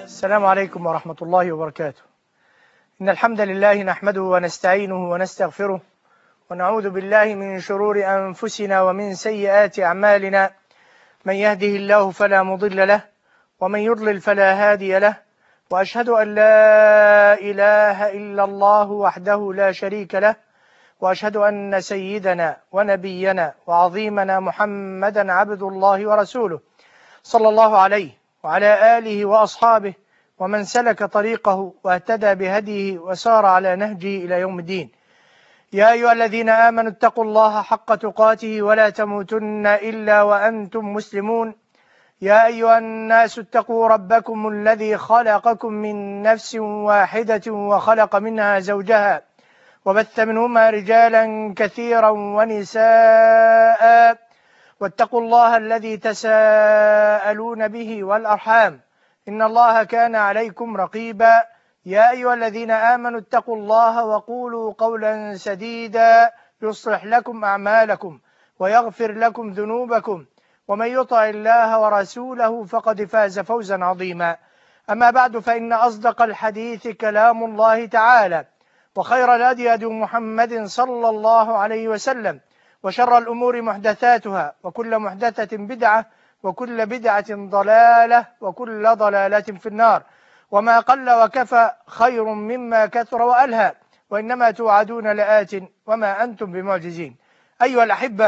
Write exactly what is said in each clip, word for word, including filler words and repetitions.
السلام عليكم ورحمة الله وبركاته. إن الحمد لله نحمده ونستعينه ونستغفره ونعوذ بالله من شرور أنفسنا ومن سيئات أعمالنا. من يهده الله فلا مضل له ومن يضلل فلا هادي له، وأشهد أن لا إله إلا الله وحده لا شريك له، وأشهد أن سيدنا ونبينا وعظيمنا محمدا عبد الله ورسوله صلى الله عليه وعلى آله وأصحابه ومن سلك طريقه واهتدى بهديه وسار على نهجه إلى يوم الدين. يا أيها الذين آمنوا اتقوا الله حق تقاته ولا تموتن إلا وأنتم مسلمون. يا أيها الناس اتقوا ربكم الذي خلقكم من نفس واحدة وخلق منها زوجها وبث منهما رجالا كثيرا ونساء، واتقوا الله الذي تساءلون به والأرحام إن الله كان عليكم رقيبا. يا أيها الذين آمنوا اتقوا الله وقولوا قولا سديدا يصلح لكم أعمالكم ويغفر لكم ذنوبكم، ومن يطع الله ورسوله فقد فاز فوزا عظيما. أما بعد، فإن أصدق الحديث كلام الله تعالى، وخير الهدي هدي محمد صلى الله عليه وسلم، وشر الأمور محدثاتها، وكل محدثة بدعة، وكل بدعة ضلالة، وكل ضلالة في النار. وما قل وكفى خير مما كثر وألهى، وإنما توعدون لآت وما أنتم بمعجزين. أيها الأحبة،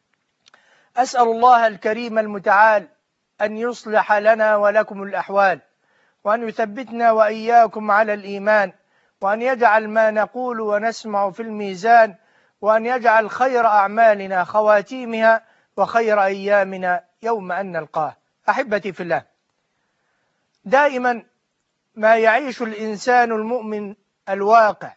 أسأل الله الكريم المتعال أن يصلح لنا ولكم الأحوال، وأن يثبتنا وإياكم على الإيمان، وأن يجعل ما نقول ونسمع في الميزان، وأن يجعل خير أعمالنا خواتيمها، وخير أيامنا يوم أن نلقاه. أحبتي في الله، دائما ما يعيش الإنسان المؤمن الواقع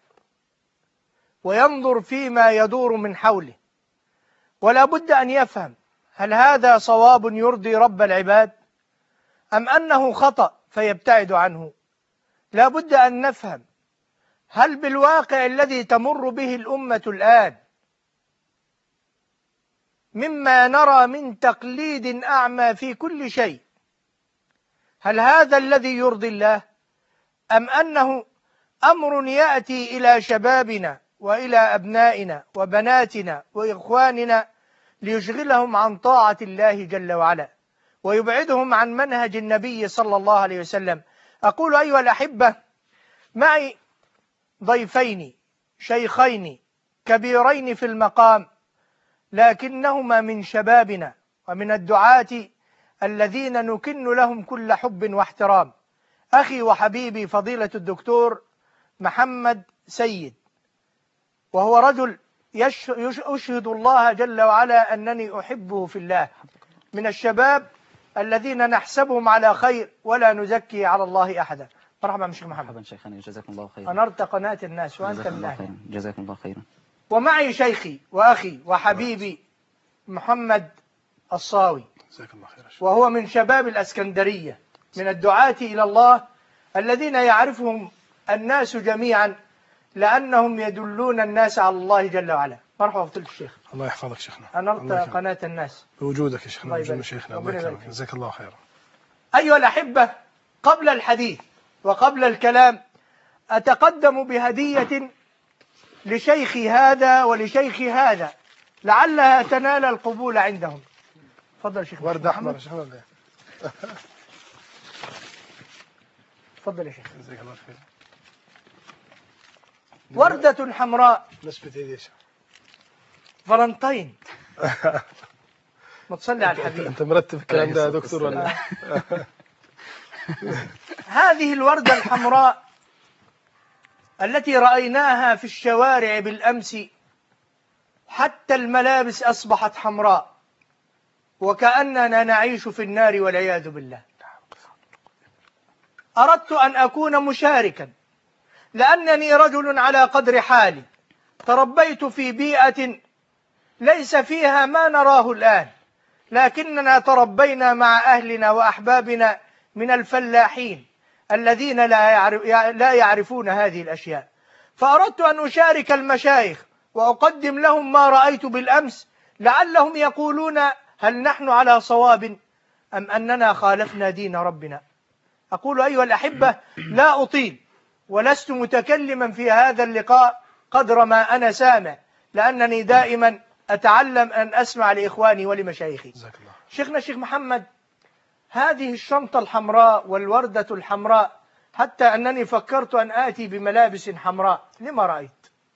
وينظر فيما يدور من حوله، ولا بد أن يفهم هل هذا صواب يرضي رب العباد أم أنه خطأ فيبتعد عنه. لا بد أن نفهم هل بالواقع الذي تمر به الأمة الآن مما نرى من تقليد أعمى في كل شيء، هل هذا الذي يرضي الله أم أنه أمر يأتي إلى شبابنا وإلى أبنائنا وبناتنا وإخواننا ليشغلهم عن طاعة الله جل وعلا ويبعدهم عن منهج النبي صلى الله عليه وسلم. أقول أيها الأحبة، معي ضيفين شيخين كبيرين في المقام، لكنهما من شبابنا ومن الدعاة الذين نكن لهم كل حب واحترام. أخي وحبيبي فضيلة الدكتور محمد سيد، وهو رجل أشهد الله جل وعلا أنني أحبه في الله، من الشباب الذين نحسبهم على خير ولا نزكي على الله أحدا. مرحبا شيخ محمد. مرحبا شيخنا، جزاكم الله خيرا. أنرت قناة الناس وأنت من أهله. جزاكم الله خيرا. ومعي شيخي وأخي وحبيبي محمد الصاوي، وهو من شباب الأسكندرية، من الدعاة إلى الله الذين يعرفهم الناس جميعا لأنهم يدلون الناس على الله جل وعلا. مرحبا فضيلة الشيخ. الله يحفظك شيخنا. أنرت قناة الناس بوجودك يا شيخنا، بوجود شيخنا. الله يكرمك، جزاك الله خيرا. أيها الأحبة، قبل الحديث وقبل الكلام أتقدم بهدية لشيخي هذا ولشيخي هذا لعلها تنال القبول عندهم. تفضل شيخ. ورد أحمر شيخنا. تفضل يا شيخ. جزاك الله خير. وردة حمراء. نسبة ايه يا شيخ؟ فالنتين. ما تصلي على الحبيب. انت مرتب الكلام ده يا دكتور ولا؟ هذه الوردة الحمراء التي رأيناها في الشوارع بالأمس، حتى الملابس أصبحت حمراء وكأننا نعيش في النار والعياذ بالله. أردت أن أكون مشاركا لأنني رجل على قدر حالي، تربيت في بيئة ليس فيها ما نراه الآن، لكننا تربينا مع أهلنا وأحبابنا من الفلاحين الذين لا يعرف لا يعرفون هذه الأشياء. فأردت أن أشارك المشايخ وأقدم لهم ما رأيت بالأمس لعلهم يقولون هل نحن على صواب أم أننا خالفنا دين ربنا. أقول أيها الأحبة لا أطيل ولست متكلما في هذا اللقاء قدر ما أنا سامع، لأنني دائما أتعلم أن أسمع لإخواني ولمشايخي. جزاك الله. شيخنا الشيخ محمد، هذه الشنطة الحمراء والوردة الحمراء، حتى أنني فكرت أن آتي بملابس حمراء لما رأيت.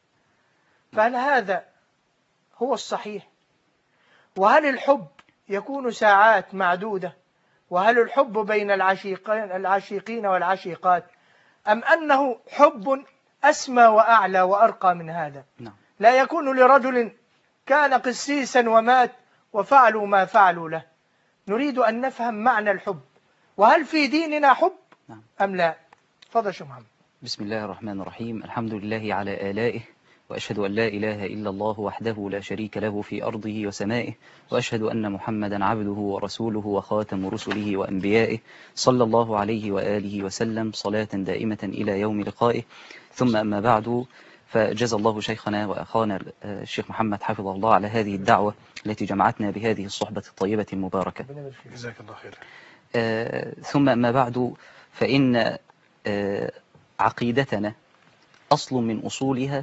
فهل هذا هو الصحيح؟ وهل الحب يكون ساعات معدودة؟ وهل الحب بين العشيقين العشيقين والعشيقات، أم أنه حب أسمى وأعلى وأرقى من هذا؟ نعم. لا يكون لرجل كان قسيسا ومات وفعلوا ما فعلوا له. نريد أن نفهم معنى الحب، وهل في ديننا حب نعم. أم لا؟ تفضل شيخ محمد. بسم الله الرحمن الرحيم. الحمد لله على آلائه، وأشهد أن لا إله إلا الله وحده لا شريك له في أرضه وسمائه، وأشهد أن محمدا عبده ورسوله وخاتم رسله وأنبيائه، صلى الله عليه وآله وسلم صلاة دائمة إلى يوم لقائه. ثم أما بعد، فجزا الله شيخنا وأخانا الشيخ محمد حفظه الله على هذه الدعوة التي جمعتنا بهذه الصحبة الطيبة المباركة. جزاك الله خير. آه ثم أما بعد، فإن آه عقيدتنا أصل من أصولها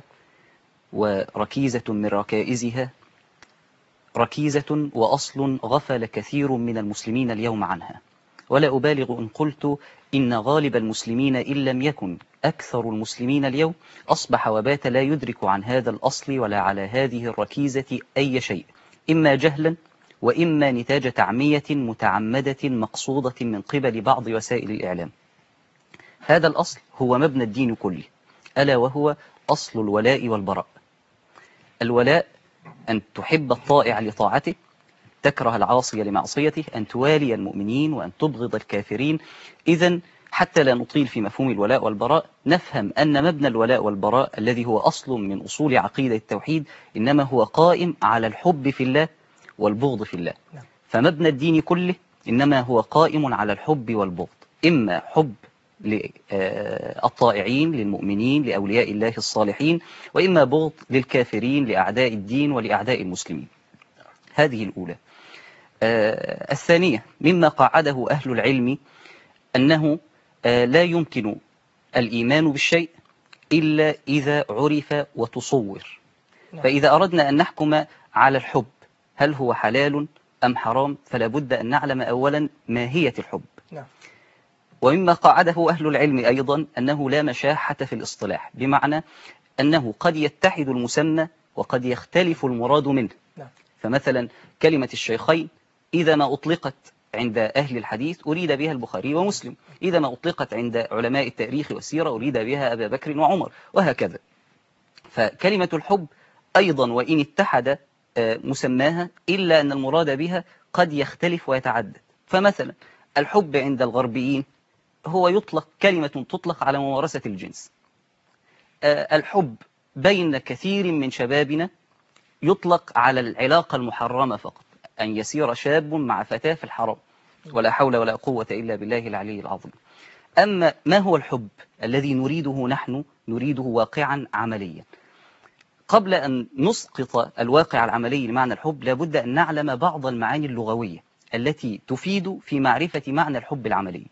وركيزة من ركائزها، ركيزة وأصل غفل كثير من المسلمين اليوم عنها، ولا أبالغ إن قلت إن غالب المسلمين إن لم يكن أكثر المسلمين اليوم أصبح وبات لا يدرك عن هذا الأصل ولا على هذه الركيزة أي شيء، إما جهلا وإما نتاج تعمية متعمدة مقصودة من قبل بعض وسائل الإعلام. هذا الأصل هو مبنى الدين كله، ألا وهو أصل الولاء والبراء. الولاء أن تحب الطائع لطاعته، تكره العاصي لمعصيته، أن توالي المؤمنين وأن تبغض الكافرين. إذن حتى لا نطيل في مفهوم الولاء والبراء، نفهم أن مبنى الولاء والبراء الذي هو أصل من أصول عقيدة التوحيد إنما هو قائم على الحب في الله والبغض في الله. فمبنى الدين كله إنما هو قائم على الحب والبغض، إما حب للطائعين للمؤمنين لأولياء الله الصالحين، وإما بغض للكافرين لأعداء الدين ولأعداء المسلمين. هذه الأولى. الثانية مما قاعده أهل العلم أنه لا يمكن الإيمان بالشيء إلا إذا عرف وتصور. فإذا أردنا أن نحكم على الحب هل هو حلال أم حرام، فلا بد أن نعلم أولا ماهية الحب. ومما قاعده أهل العلم أيضا أنه لا مشاحة في الاصطلاح، بمعنى أنه قد يتحد المسمى وقد يختلف المراد منه. فمثلا كلمة الشيخين إذا ما أطلقت عند أهل الحديث أريد بها البخاري ومسلم، إذا ما أطلقت عند علماء التاريخ والسيرة أريد بها أبا بكر وعمر، وهكذا. فكلمة الحب أيضا وإن اتحد مسماها إلا أن المراد بها قد يختلف ويتعدد. فمثلا الحب عند الغربيين هو يطلق كلمة تطلق على ممارسة الجنس. الحب بين كثير من شبابنا يطلق على العلاقة المحرمة فقط، أن يسير شاب مع فتاة في الحرام، ولا حول ولا قوة إلا بالله العلي العظيم. أما ما هو الحب الذي نريده نحن؟ نريده واقعا عمليا. قبل أن نسقط الواقع العملي لمعنى الحب لابد أن نعلم بعض المعاني اللغوية التي تفيد في معرفة معنى الحب العملي.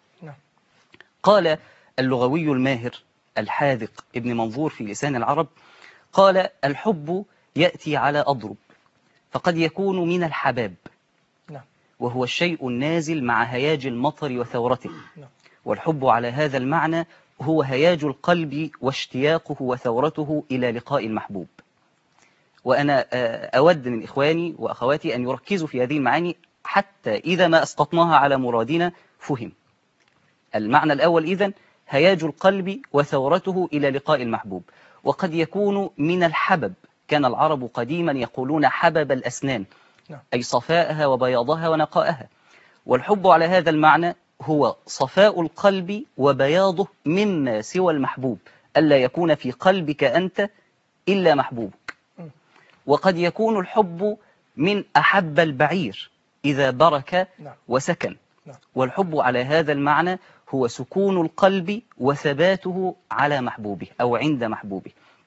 قال اللغوي الماهر الحاذق ابن منظور في لسان العرب، قال الحب يأتي على أضرب، فقد يكون من الحباب وهو الشيء النازل مع هياج المطر وثورته، والحب على هذا المعنى هو هياج القلب واشتياقه وثورته إلى لقاء المحبوب. وأنا أود من إخواني وأخواتي أن يركزوا في هذه المعاني حتى إذا ما أسقطناها على مرادنا فهم. المعنى الأول إذن هياج القلب وثورته إلى لقاء المحبوب، وقد يكون من الحبب. كان العرب قديما يقولون حبب الأسنان، أي صفاءها وبياضها ونقائها. والحب على هذا المعنى هو صفاء القلب وبياضه مما سوى المحبوب، ألا يكون في قلبك أنت إلا محبوبك. وقد يكون الحب من أحب البعير إذا برك وسكن، والحب على هذا المعنى هو سكون القلب وثباته على محبوبه أو عند محبوبه.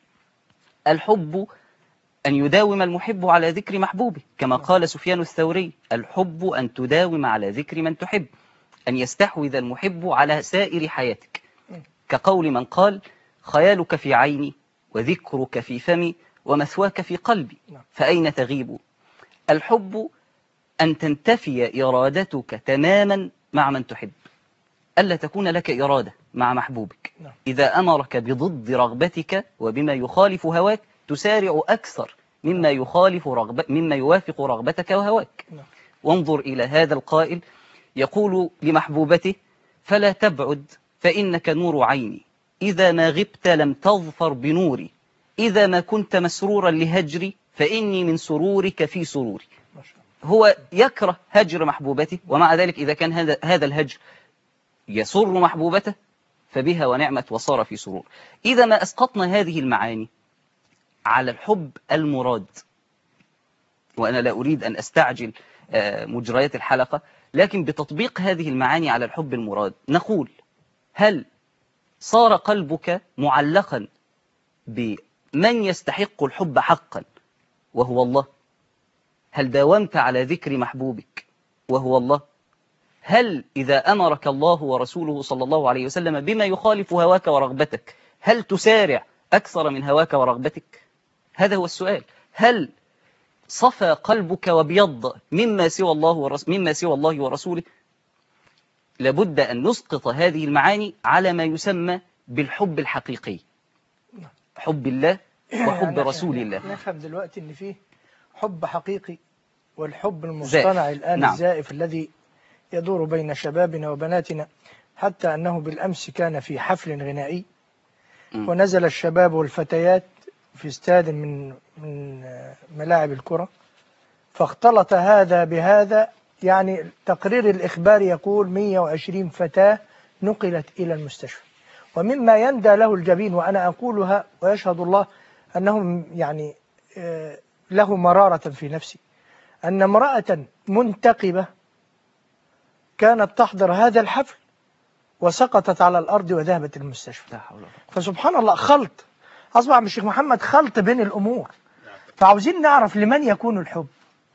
الحب أن يداوم المحب على ذكر محبوبه، كما قال سفيان الثوري: الحب أن تداوم على ذكر من تحب. أن يستحوذ المحب على سائر حياتك، كقول من قال: خيالك في عيني وذكرك في فمي ومثواك في قلبي، فأين تغيب؟ الحب أن تنتفي إرادتك تماما مع من تحب، ألا تكون لك إرادة مع محبوبك. إذا أمرك بضد رغبتك وبما يخالف هواك تسارع أكثر مما يخالف رغب مما يوافق رغبتك وهواك. وانظر إلى هذا القائل يقول لمحبوبته: فلا تبعد فإنك نور عيني، إذا ما غبت لم تظفر بنوري، إذا ما كنت مسرورا لهجري فإني من سرورك في سروري. هو يكره هجر محبوبته، ومع ذلك إذا كان هذا هذا الهجر يسر محبوبته فبها ونعمت وصار في سرور. إذا ما أسقطنا هذه المعاني على الحب المراد، وأنا لا أريد أن أستعجل مجريات الحلقة، لكن بتطبيق هذه المعاني على الحب المراد نقول: هل صار قلبك معلقا بمن يستحق الحب حقا وهو الله؟ هل داومت على ذكر محبوبك وهو الله؟ هل إذا أمرك الله ورسوله صلى الله عليه وسلم بما يخالف هواك ورغبتك هل تسارع أكثر من هواك ورغبتك؟ هذا هو السؤال. هل صفى قلبك وبيض مما سوى الله ورس... مما سوى الله ورسوله؟ لابد أن نسقط هذه المعاني على ما يسمى بالحب الحقيقي، حب الله وحب رسول الله. نفهم دلوقتي أن فيه حب حقيقي والحب المصطنع الآن نعم. الزائف الذي يدور بين شبابنا وبناتنا، حتى أنه بالأمس كان في حفل غنائي م. ونزل الشباب والفتيات في استاد من من ملاعب الكرة، فاختلط هذا بهذا. يعني تقرير الإخبار يقول مئة وعشرين فتاة نقلت إلى المستشفى. ومما يندى له الجبين، وأنا أقولها ويشهد الله أنهم يعني له مرارة في نفسي، أن امرأة منتقبة كانت تحضر هذا الحفل وسقطت على الأرض وذهبت المستشفى. فسبحان الله، خلط أصبح من الشيخ محمد، خلط بين الأمور. فعاوزين نعرف لمن يكون الحب.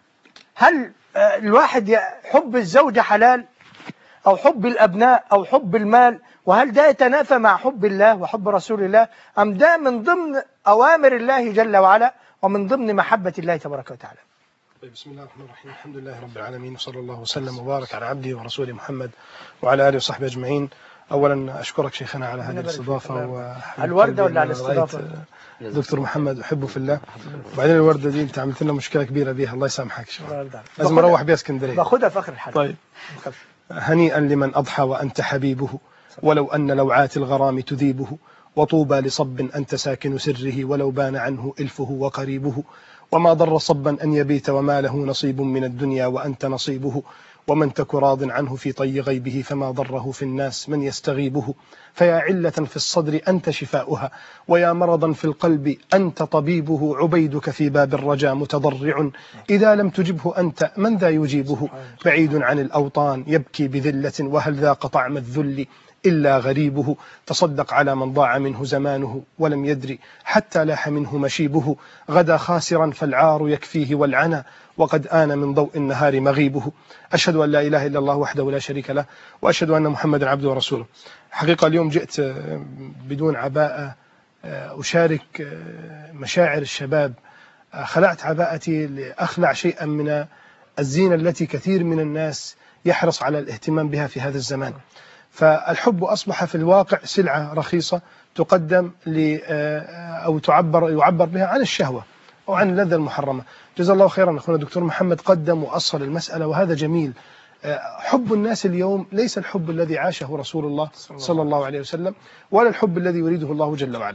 هل الواحد حب الزوجة حلال، أو حب الأبناء، أو حب المال، وهل ده يتنافى مع حب الله وحب رسول الله، أم ده من ضمن أوامر الله جل وعلا ومن ضمن محبة الله تبارك وتعالى؟ بسم الله الرحمن الرحيم. الحمد لله رب العالمين، وصلى الله وسلم وبارك على عبده ورسوله محمد وعلى آله وصحبه أجمعين. أولا أشكرك شيخنا على هذه الاستضافة. على الوردة ولا على الاستضافة؟ دكتور محمد أحبه في الله. وبعدين الوردة دي أنت عملت لنا مشكلة كبيرة بيها، الله يسامحك. لازم أروح بها اسكندرية. باخدها في آخر الحلقة. طيب. هنيئا لمن أضحى وأنت حبيبه، ولو أن لوعات الغرام تذيبه، وطوبى لصب أنت ساكن سره، ولو بان عنه إلفه وقريبه. وما ضر صبا أن يبيت وما له نصيب من الدنيا وأنت نصيبه، ومن تك راض عنه في طي غيبه، فما ضره في الناس من يستغيبه. فيا علة في الصدر أنت شفاؤها، ويا مرضا في القلب أنت طبيبه. عبيدك في باب الرجا متضرع، إذا لم تجبه أنت من ذا يجيبه. بعيد عن الأوطان يبكي بذلة، وهل ذاق طعم الذل إلا غريبه. تصدق على من ضاع منه زمانه ولم يدري، حتى لاح منه مشيبه. غدا خاسرا فالعار يكفيه والعنا، وقد آن من ضوء النهار مغيبه. أشهد أن لا إله إلا الله وحده لا شريك له، وأشهد أن محمدا عبده ورسوله. حقيقة اليوم جئت بدون عباءة أشارك مشاعر الشباب. خلعت عباءتي لأخلع شيئا من الزينة التي كثير من الناس يحرص على الاهتمام بها في هذا الزمان. فالحب أصبح في الواقع سلعة رخيصة تقدم ل أو تعبر يعبر بها عن الشهوة أو عن اللذة المحرمة. جزا الله خيرا أخونا دكتور محمد، قدم وأصل المسألة، وهذا جميل. حب الناس اليوم ليس الحب الذي عاشه رسول الله صلى الله عليه وسلم، ولا الحب الذي يريده الله جل وعلا.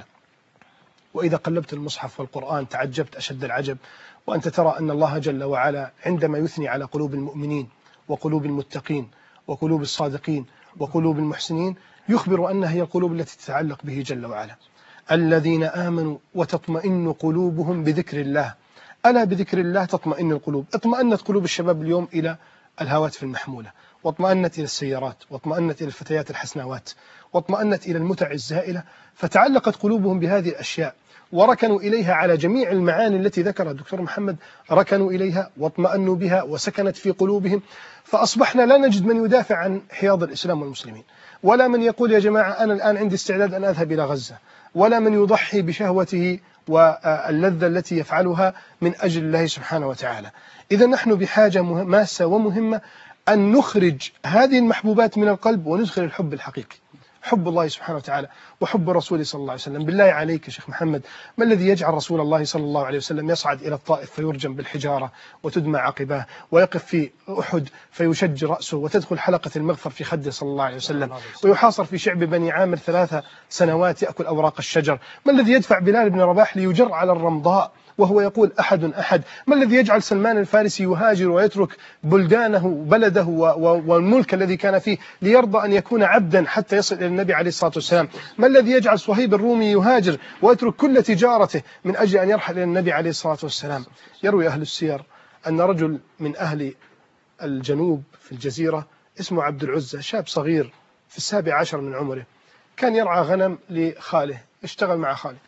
وإذا قلبت المصحف والقرآن تعجبت أشد العجب، وأنت ترى أن الله جل وعلا عندما يثني على قلوب المؤمنين وقلوب المتقين وقلوب الصادقين وقلوب المحسنين يخبر أنها هي القلوب التي تتعلق به جل وعلا. الذين آمنوا وتطمئن قلوبهم بذكر الله، ألا بذكر الله تطمئن القلوب. اطمأنت قلوب الشباب اليوم إلى الهواتف المحمولة، واطمأنت إلى السيارات، واطمأنت إلى الفتيات الحسناوات، واطمأنت إلى المتع الزائلة، فتعلقت قلوبهم بهذه الأشياء وركنوا إليها على جميع المعاني التي ذكرها الدكتور محمد، ركنوا إليها واطمأنوا بها وسكنت في قلوبهم. فأصبحنا لا نجد من يدافع عن حياض الإسلام والمسلمين، ولا من يقول يا جماعة أنا الآن عندي استعداد أن أذهب إلى غزة، ولا من يضحي بشهوته واللذة التي يفعلها من أجل الله سبحانه وتعالى. إذا نحن بحاجة ماسة ومهمة أن نخرج هذه المحبوبات من القلب وندخل الحب الحقيقي، حب الله سبحانه وتعالى وحب رسوله صلى الله عليه وسلم. بالله عليك يا شيخ محمد، ما الذي يجعل رسول الله صلى الله عليه وسلم يصعد إلى الطائف فيرجم بالحجارة وتدمى عقباه، ويقف في أحد فيشج رأسه وتدخل حلقة المغفر في خده صلى الله عليه وسلم، ويحاصر في شعب بني عامر ثلاث سنوات يأكل أوراق الشجر؟ ما الذي يدفع بلال بن رباح ليجر على الرمضاء وهو يقول أحد أحد؟ ما الذي يجعل سلمان الفارسي يهاجر ويترك بلدانه بلده والملك الذي كان فيه ليرضى أن يكون عبدا حتى يصل إلى النبي عليه الصلاة والسلام؟ ما الذي يجعل صهيب الرومي يهاجر ويترك كل تجارته من أجل أن يرحل إلى النبي عليه الصلاة والسلام؟ يروي أهل السير أن رجل من أهل الجنوب في الجزيرة اسمه عبد العزة، شاب صغير في السابع عشر من عمره، كان يرعى غنم لخاله، اشتغل مع خاله.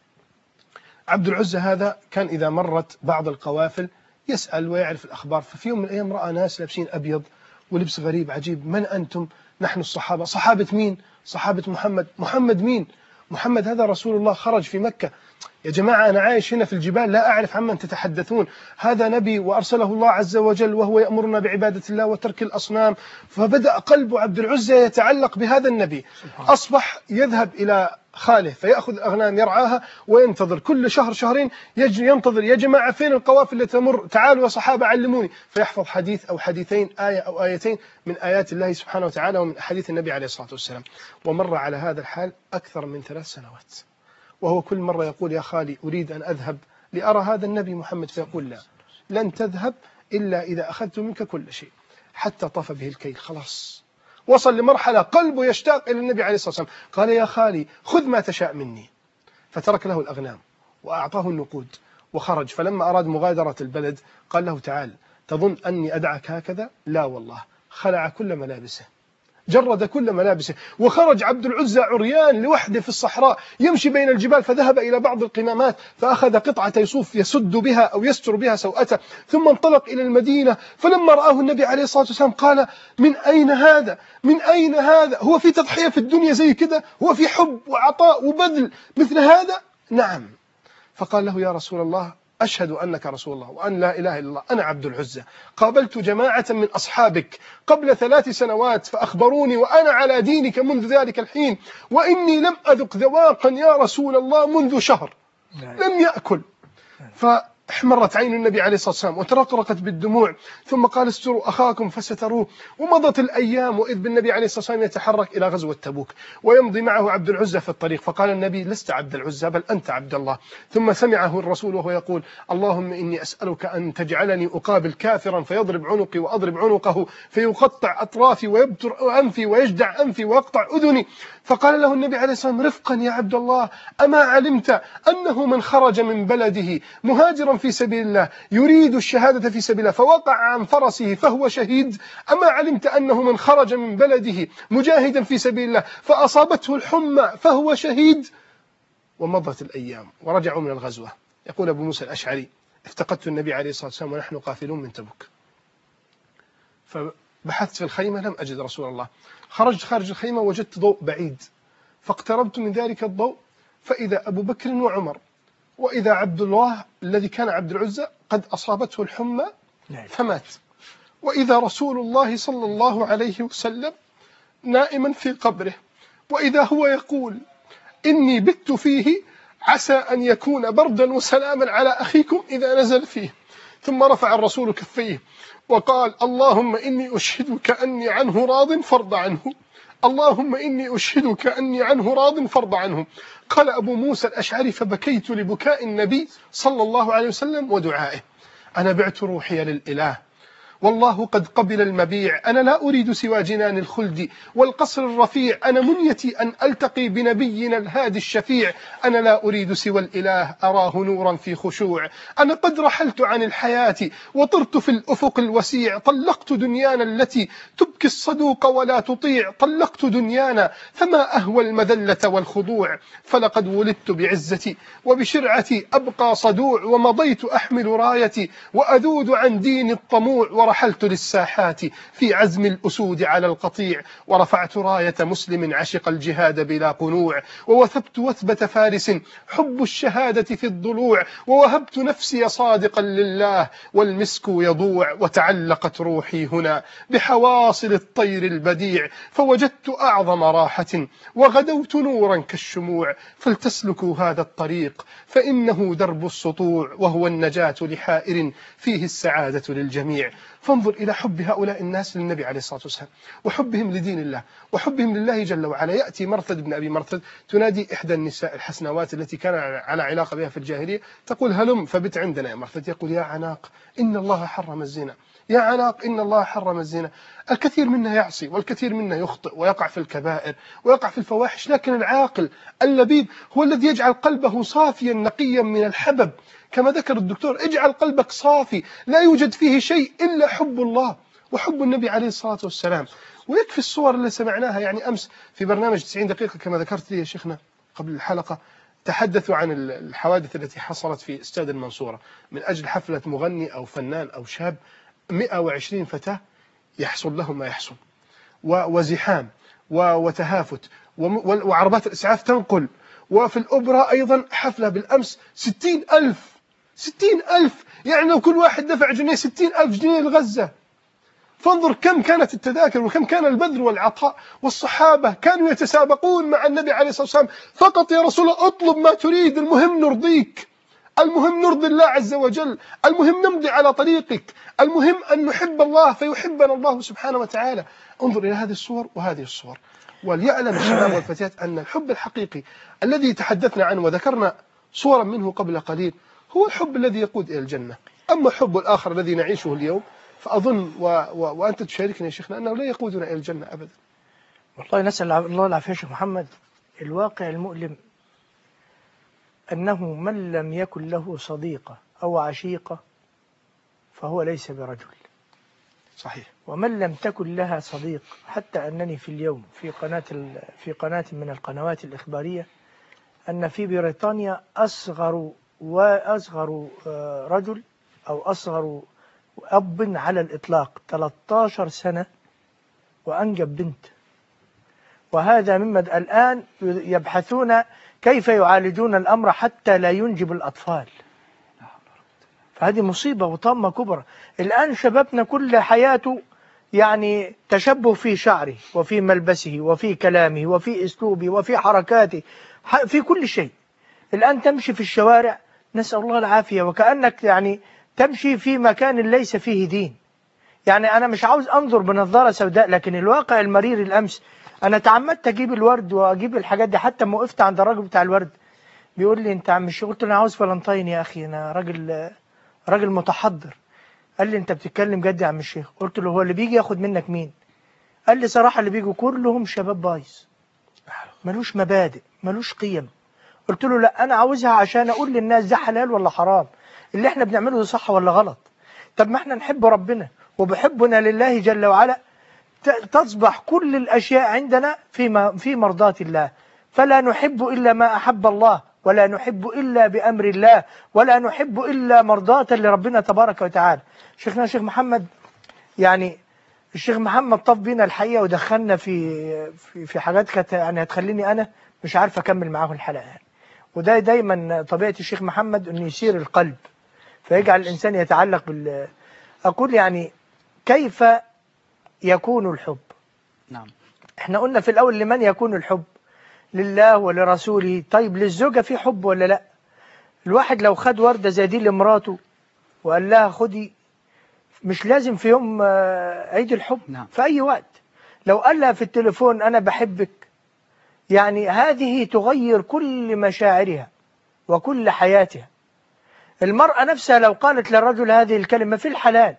عبد العزة هذا كان إذا مرت بعض القوافل يسأل ويعرف الأخبار. ففي يوم من الأيام رأى ناس لابسين أبيض ولبس غريب عجيب. من أنتم؟ نحن الصحابة. صحابة مين؟ صحابة محمد. محمد مين؟ محمد هذا رسول الله خرج في مكة. يا جماعة أنا عايش هنا في الجبال لا أعرف عمن تتحدثون، هذا نبي وأرسله الله عز وجل وهو يأمرنا بعبادة الله وترك الأصنام. فبدأ قلب عبد العزة يتعلق بهذا النبي، أصبح يذهب إلى خاله فيأخذ الأغنام يرعاها وينتظر كل شهر شهرين يجي ينتظر يا جماعة فين القوافل اللي تمر، تعالوا يا صحابة علموني، فيحفظ حديث أو حديثين، آية أو آيتين من آيات الله سبحانه وتعالى ومن أحاديث النبي عليه الصلاة والسلام. ومر على هذا الحال أكثر من ثلاث سنوات، وهو كل مرة يقول يا خالي أريد أن أذهب لأرى هذا النبي محمد، فيقول لا لن تذهب إلا إذا أخذت منك كل شيء. حتى طاف به الكيل، خلاص وصل لمرحلة قلبه يشتاق إلى النبي عليه الصلاة والسلام. قال يا خالي خذ ما تشاء مني، فترك له الأغنام وأعطاه النقود وخرج. فلما أراد مغادرة البلد قال له تعال تظن أني أدعك هكذا؟ لا والله. خلع كل ملابسه، جرد كل ملابسه، وخرج عبد العزة عريان لوحده في الصحراء يمشي بين الجبال. فذهب إلى بعض القمامات فأخذ قطعة يصوف يسد بها أو يستر بها سوءته، ثم انطلق إلى المدينة. فلما رآه النبي عليه الصلاة والسلام قال من أين هذا؟ من أين هذا؟ هو في تضحية في الدنيا زي كده؟ هو في حب وعطاء وبذل مثل هذا؟ نعم. فقال له يا رسول الله أشهد أنك رسول الله وأن لا إله إلا الله، أنا عبد العزة، قابلت جماعة من أصحابك قبل ثلاث سنوات فأخبروني وأنا على دينك منذ ذلك الحين، وإني لم أذق ذواقا يا رسول الله منذ شهر لم يأكل. فاحمرت عين النبي عليه الصلاة والسلام وترقرقت بالدموع، ثم قال استروا أخاكم فستروه. ومضت الأيام وإذ بالنبي عليه الصلاة والسلام يتحرك إلى غزوة تبوك ويمضي معه عبد العزة في الطريق. فقال النبي لست عبد العزة بل أنت عبد الله. ثم سمعه الرسول وهو يقول اللهم إني أسألك أن تجعلني أقابل كافرا فيضرب عنقي وأضرب عنقه فيقطع أطرافي ويبتر أنفي ويجدع أنفي ويقطع أذني. فقال له النبي عليه الصلاة والسلام رفقا يا عبد الله، أما علمت أنه من خرج من بلده مهاجرا في سبيل الله يريد الشهادة في سبيل الله فوقع عن فرسه فهو شهيد؟ أما علمت أنه من خرج من بلده مجاهدا في سبيل الله فأصابته الحمى فهو شهيد؟ ومضت الأيام ورجعوا من الغزوة. يقول أبو موسى الأشعري افتقدت النبي عليه الصلاة والسلام ونحن قافلون من تبوك، فبحثت في الخيمة لم أجد رسول الله. خرجت خارج الخيمة وجدت ضوء بعيد، فاقتربت من ذلك الضوء فإذا أبو بكر وعمر، وإذا عبد الله الذي كان عبد العزة قد أصابته الحمى فمات، وإذا رسول الله صلى الله عليه وسلم نائما في قبره، وإذا هو يقول إني بت فيه عسى أن يكون بردا وسلاما على أخيكم إذا نزل فيه. ثم رفع الرسول كفيه وقال اللهم إني أشهدك أني عنه راض فارض عنه، اللهم إني أشهدك أني عنه راض فارض عنه. قال أبو موسى الأشعري فبكيت لبكاء النبي صلى الله عليه وسلم ودعائه. أنا بعت روحي للإله والله قد قبل المبيع، أنا لا أريد سوى جنان الخلد والقصر الرفيع، أنا منيتي أن ألتقي بنبينا الهادي الشفيع، أنا لا أريد سوى الإله أراه نورا في خشوع، أنا قد رحلت عن الحياة وطرت في الأفق الوسيع، طلقت دنيانا التي تبكي الصدوق ولا تطيع، طلقت دنيانا فما أهوى المذلة والخضوع، فلقد ولدت بعزتي وبشرعتي أبقى صدوع، ومضيت أحمل رايتي وأذود عن دين الطموع، ورحلت للساحات في عزم الأسود على القطيع، ورفعت راية مسلم عشق الجهاد بلا قنوع، ووثبت وثبة فارس حب الشهادة في الضلوع، ووهبت نفسي صادقا لله والمسك يضوع، وتعلقت روحي هنا بحواصل الطير البديع، فوجدت أعظم راحة وغدوت نورا كالشموع، فلتسلكوا هذا الطريق فإنه درب السطوع، وهو النجاة لحائر فيه السعادة للجميع. فانظر إلى حب هؤلاء الناس للنبي عليه الصلاة والسلام، وحبهم لدين الله، وحبهم لله جل وعلا. يأتي مرثد بن أبي مرثد تنادي إحدى النساء الحسنوات التي كان على علاقة بها في الجاهلية، تقول هلم فبت عندنا يا مرثد. يقول يا عناق إن الله حرم الزنا، يا عناق إن الله حرم الزنا. الكثير منا يعصي والكثير منا يخطئ ويقع في الكبائر ويقع في الفواحش، لكن العاقل اللبيب هو الذي يجعل قلبه صافيا نقيا من الحبب. كما ذكر الدكتور، اجعل قلبك صافي لا يوجد فيه شيء إلا حب الله وحب النبي عليه الصلاة والسلام. ويكفي الصور اللي سمعناها يعني أمس في برنامج تسعين دقيقة كما ذكرت لي يا شيخنا قبل الحلقة، تحدثوا عن الحوادث التي حصلت في استاد المنصورة من أجل حفلة مغني أو فنان أو شاب، مئة وعشرين فتاة يحصل لهم ما يحصل، وزحام وتهافت، وعربات الإسعاف تنقل. وفي الأوبرا أيضا حفلة بالأمس ستين ألف ستين ألف، يعني لو كل واحد دفع جنيه ستين ألف جنيه لغزة. فانظر كم كانت التذاكر وكم كان البذل والعطاء، والصحابة كانوا يتسابقون مع النبي عليه الصلاة والسلام، فقط يا رسول الله اطلب ما تريد، المهم نرضيك، المهم نرضي الله عز وجل، المهم نمضي على طريقك، المهم أن نحب الله فيحبنا الله سبحانه وتعالى. انظر إلى هذه الصور وهذه الصور، وليعلم الشباب والفتيات أن الحب الحقيقي الذي تحدثنا عنه وذكرنا صورا منه قبل قليل هو الحب الذي يقود إلى الجنة. أما حب الآخر الذي نعيشه اليوم فأظن و... و... وأنت تشاركني يا شيخنا أنه لا يقودنا إلى الجنة أبدا. والله نسأل الله العافية يا شيخ محمد. الواقع المؤلم أنه من لم يكن له صديقة أو عشيقة فهو ليس برجل. صحيح. ومن لم تكن لها صديق، حتى أنني في اليوم في قناة في قناة من القنوات الإخبارية أن في بريطانيا أصغر وأصغر رجل أو أصغر أب على الإطلاق ثلاثة عشر سنة وأنجب بنت، وهذا مما الآن يبحثون كيف يعالجون الأمر حتى لا ينجب الأطفال. فهذه مصيبة وطامة كبرى. الآن شبابنا كل حياته يعني تشبه في شعره وفي ملبسه وفي كلامه وفي أسلوبه وفي حركاته، في كل شيء. الآن تمشي في الشوارع نسأل الله العافية وكأنك يعني تمشي في مكان ليس فيه دين. يعني أنا مش عاوز أنظر بنظارة سوداء، لكن الواقع المرير الأمس أنا تعمدت أجيب الورد وأجيب الحاجات دي، حتى ما وقفت عند الراجل بتاع الورد بيقول لي أنت عم الشيخ، قلت له أنا عاوز فلنطين يا أخي، أنا راجل راجل متحضر. قال لي أنت بتتكلم جد يا عم الشيخ؟ قلت له هو اللي بيجي ياخد منك مين؟ قال لي صراحة اللي بيجوا كلهم شباب بايظ ملوش مبادئ ملوش قيم. قلت له لا، أنا عاوزها عشان أقول للناس ده حلال ولا حرام، اللي احنا بنعمله ده صح ولا غلط. طب ما احنا نحب ربنا وبحبنا لله جل وعلا تصبح كل الأشياء عندنا في في مرضاة الله، فلا نحب إلا ما أحب الله، ولا نحب إلا بأمر الله، ولا نحب إلا مرضاة لربنا تبارك وتعالى. شيخنا الشيخ محمد، يعني الشيخ محمد طف بينا الحقيقة ودخلنا في في, في حاجات كانت يعني هتخليني أنا مش عارف أكمل معاه الحلقة يعني. وده دايما طبيعة الشيخ محمد أنه يسير القلب فيجعل الإنسان يتعلق بال. أقول يعني كيف يكون الحب؟ نعم. احنا قلنا في الأول لمن يكون الحب؟ لله ولرسوله. طيب للزوجة في حب ولا لا؟ الواحد لو خد وردة زي دي لمراته وقال لها خدي، مش لازم في يوم عيد الحب. نعم. في أي وقت لو قال لها في التليفون أنا بحبك، يعني هذه تغير كل مشاعرها وكل حياتها. المرأة نفسها لو قالت للرجل هذه الكلمة في الحلال،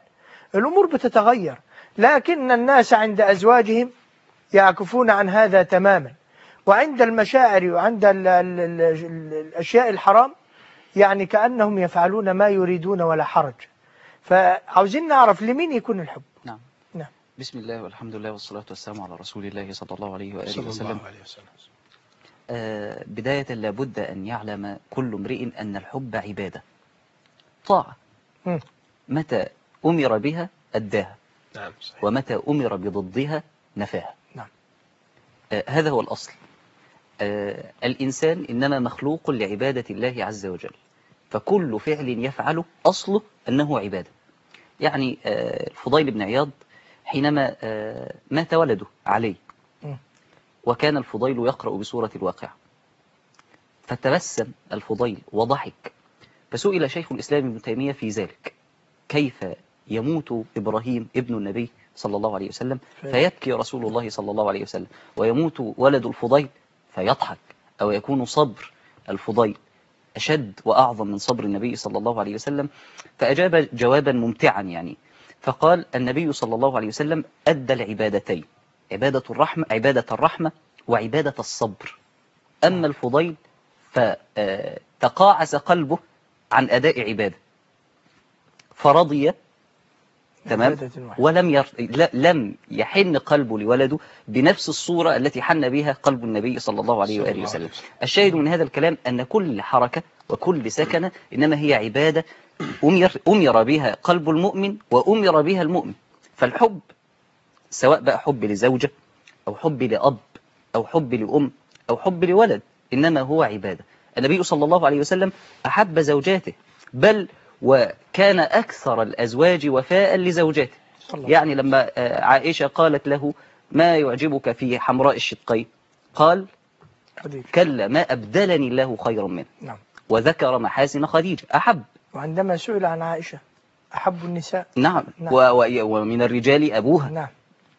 الأمور بتتغير، لكن الناس عند أزواجهم يعكفون عن هذا تماما، وعند المشاعر وعند ال ال ال ال الأشياء الحرام يعني كأنهم يفعلون ما يريدون ولا حرج. فعاوزين نعرف لمين يكون الحب. نعم. نعم. بسم الله والحمد لله والصلاة والسلام على رسول الله صلى الله عليه وآله صلى وسلم. الله عليه وسلم. آه بداية لابد أن يعلم كل امرئ أن الحب عبادة طاعة، م. متى أمر بها أداها، نعم صحيح. ومتى أمر بضدها نفاها. نعم. آه هذا هو الأصل. آه الإنسان إنما مخلوق لعبادة الله عز وجل، فكل فعل يفعله أصله أنه عبادة. يعني آه الفضيل بن عياض حينما آه مات ولده علي، م. وكان الفضيل يقرأ بسورة الواقعة، فتبسم الفضيل وضحك، فسئل شيخ الإسلام ابن تيمية في ذلك: كيف يموت إبراهيم ابن النبي صلى الله عليه وسلم فيبكي رسول الله صلى الله عليه وسلم، ويموت ولد الفضيل فيضحك؟ أو يكون صبر الفضيل أشد وأعظم من صبر النبي صلى الله عليه وسلم؟ فأجاب جوابا ممتعا يعني، فقال: النبي صلى الله عليه وسلم أدى العبادتين، عبادة الرحمة عبادة الرحمة وعبادة الصبر. أما الفضيل فتقاعس قلبه عن أداء عبادة فرضي، تمام، ولم ير... لا... لم يحن قلبه لولده بنفس الصورة التي حن بها قلب النبي صلى الله عليه وآله وسلم. الشاهد من هذا الكلام أن كل حركة وكل سكنة إنما هي عبادة أمر, أمر بها قلب المؤمن وأمر بها المؤمن. فالحب سواء بقى حب لزوجة أو حب لأب أو حب لأم أو حب لولد، إنما هو عبادة. النبي صلى الله عليه وسلم أحب زوجاته، بل وكان أكثر الأزواج وفاء لزوجاته. يعني لما عائشة قالت له: ما يعجبك في حمراء الشدقين؟ قال: كلا ما أبدلني الله خيرا منه. نعم. وذكر محاسن خديجة. أحب. وعندما سئل عن عائشة: أحب النساء. نعم, نعم. ومن الرجال أبوها. نعم.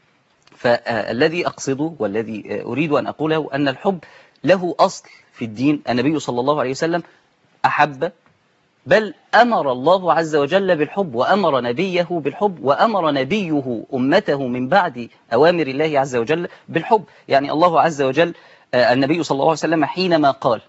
فالذي أقصده والذي أريد أن أقوله أن الحب له أصل في الدين. النبي صلى الله عليه وسلم أحب، بل أمر الله عز وجل بالحب، وأمر نبيه بالحب، وأمر نبيه أمته من بعد أوامر الله عز وجل بالحب. يعني الله عز وجل آه النبي صلى الله عليه وسلم حينما قال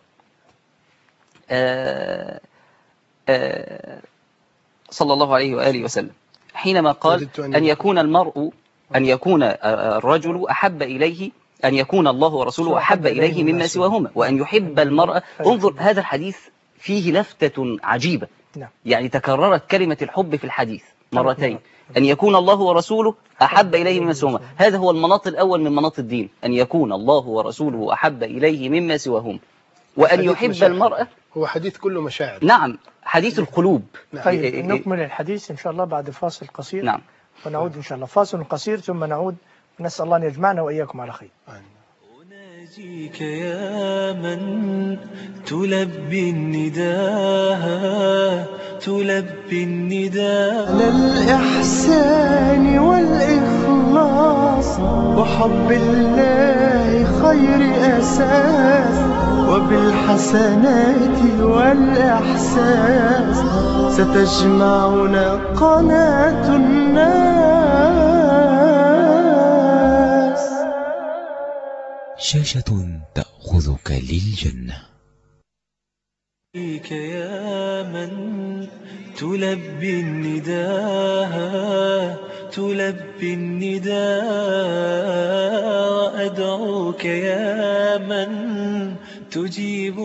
آه آه صلى الله عليه وآله وسلم حينما قال أن يكون المرء أن يكون الرجل أحب إليه أن يكون الله ورسوله أحب إليه مما سواهما، وأن يحب المرأة. انظر هذا الحديث فيه لفتة عجيبة. يعني تكررت كلمة الحب في الحديث مرتين: أن يكون الله ورسوله أحب إليه مما سواهما. هذا هو المناط الأول من مناط الدين، أن يكون الله ورسوله أحب إليه مما سواهما، وأن يحب مشاعر. المرأة. هو حديث كله مشاعر. نعم، حديث القلوب. طيب نكمل الحديث إن شاء الله بعد فاصل قصير. نعم. ونعود إن شاء الله. فاصل قصير ثم نعود، ونسأل الله أن يجمعنا وإياكم على خير. أناجيك يا من تلبي النداء تلبي النداء للإحسان والإخلاص وحب الله خير أساس، وبالحسنات والإحساس ستجمعنا قناة الناس. شاشة تأخذك للجنة. أناجيك يا من تلبي النداء تلبي النداء أدعوك يا من تجيب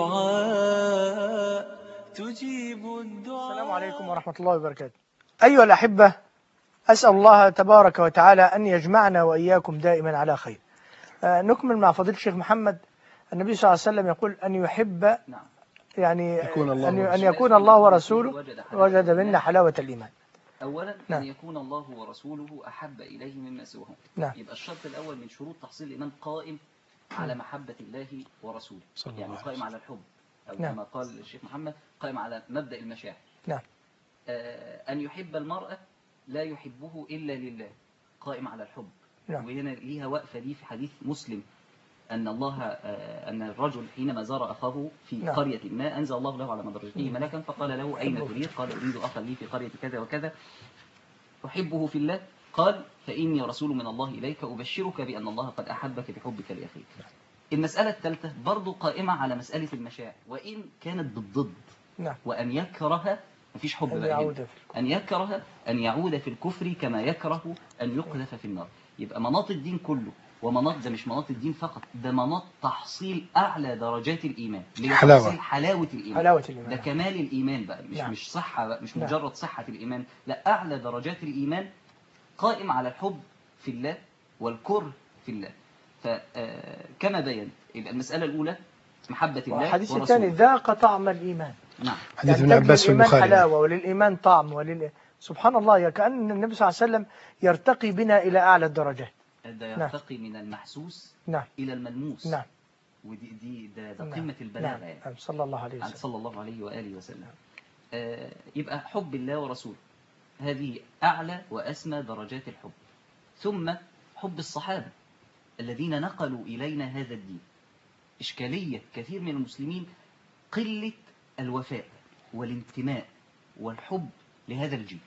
الدعاء تجيب الدعاء. السلام عليكم ورحمة الله وبركاته. أيها الأحبة، أسأل الله تبارك وتعالى أن يجمعنا وإياكم دائما على خير. آه نكمل مع فضيلة الشيخ محمد. النبي صلى الله عليه وسلم يقول أن يحب يعني يكون الله أن, أن يكون الله ورسوله وجد منا حلاوة الإيمان. أولا نعم. أن يكون الله ورسوله أحب إليه مما سواهم. نعم. يبقى الشرط الأول من شروط تحصيل الإيمان قائم على محبة الله ورسوله، يعني قائم على الحب، أو نعم. كما قال الشيخ محمد قائم على مبدأ المشاعر. نعم. آه أن يحب المرأة لا يحبه إلا لله، قائم على الحب. نعم. وهنا ليها وقفة دي في حديث مسلم أن الله آه أن الرجل حينما زار أخاه في نعم. قرية ما أنزل الله له على مدرجته ملكا فقال له: أين تريد؟ قال: أريد أخا لي في قرية كذا وكذا. تحبه في الله؟ قال فإني رسول من الله إليك أبشرك بأن الله قد أحبك بحبك لأخيك. المسألة الثالثة برضو قائمة على مسألة المشاعر، وإن كانت بالضد. نعم. وأن يكره، مفيش حب أن بقى يعود هنا. في الكفر. أن يكره أن يعود في الكفر كما يكره أن يقذف في النار. يبقى مناط الدين كله، ومناط ده مش مناط الدين فقط، ده مناط تحصيل أعلى درجات الإيمان، حلاوة. تحصيل حلاوة الإيمان. حلاوة الإيمان. ده كمال الإيمان بقى، مش نعم. مش صحة بقى، مش نعم. مجرد صحة الإيمان، لا، أعلى درجات الإيمان قائم على الحب في الله والكره في الله. فكما بين يبقى المسألة الأولى محبة الله والحديث ورسوله. الثاني ذاق طعم الإيمان. نعم. حديث ابن يعني عباس في للإيمان البخاري. حلاوة وللإيمان طعم ولل سبحان الله، كأن النبي صلى الله عليه وسلم يرتقي بنا إلى أعلى الدرجات. ده يرتقي من المحسوس نعم. إلى الملموس. نعم. ودي دي ده, ده نعم. قمة البلاغة. نعم. يعني نعم. صلى الله عليه عن وسلم. صلى الله عليه وآله وسلم. آه يبقى حب الله ورسوله هذه أعلى وأسمى درجات الحب. ثم حب الصحابة الذين نقلوا إلينا هذا الدين. إشكالية كثير من المسلمين قلة الوفاء والانتماء والحب لهذا الجيل.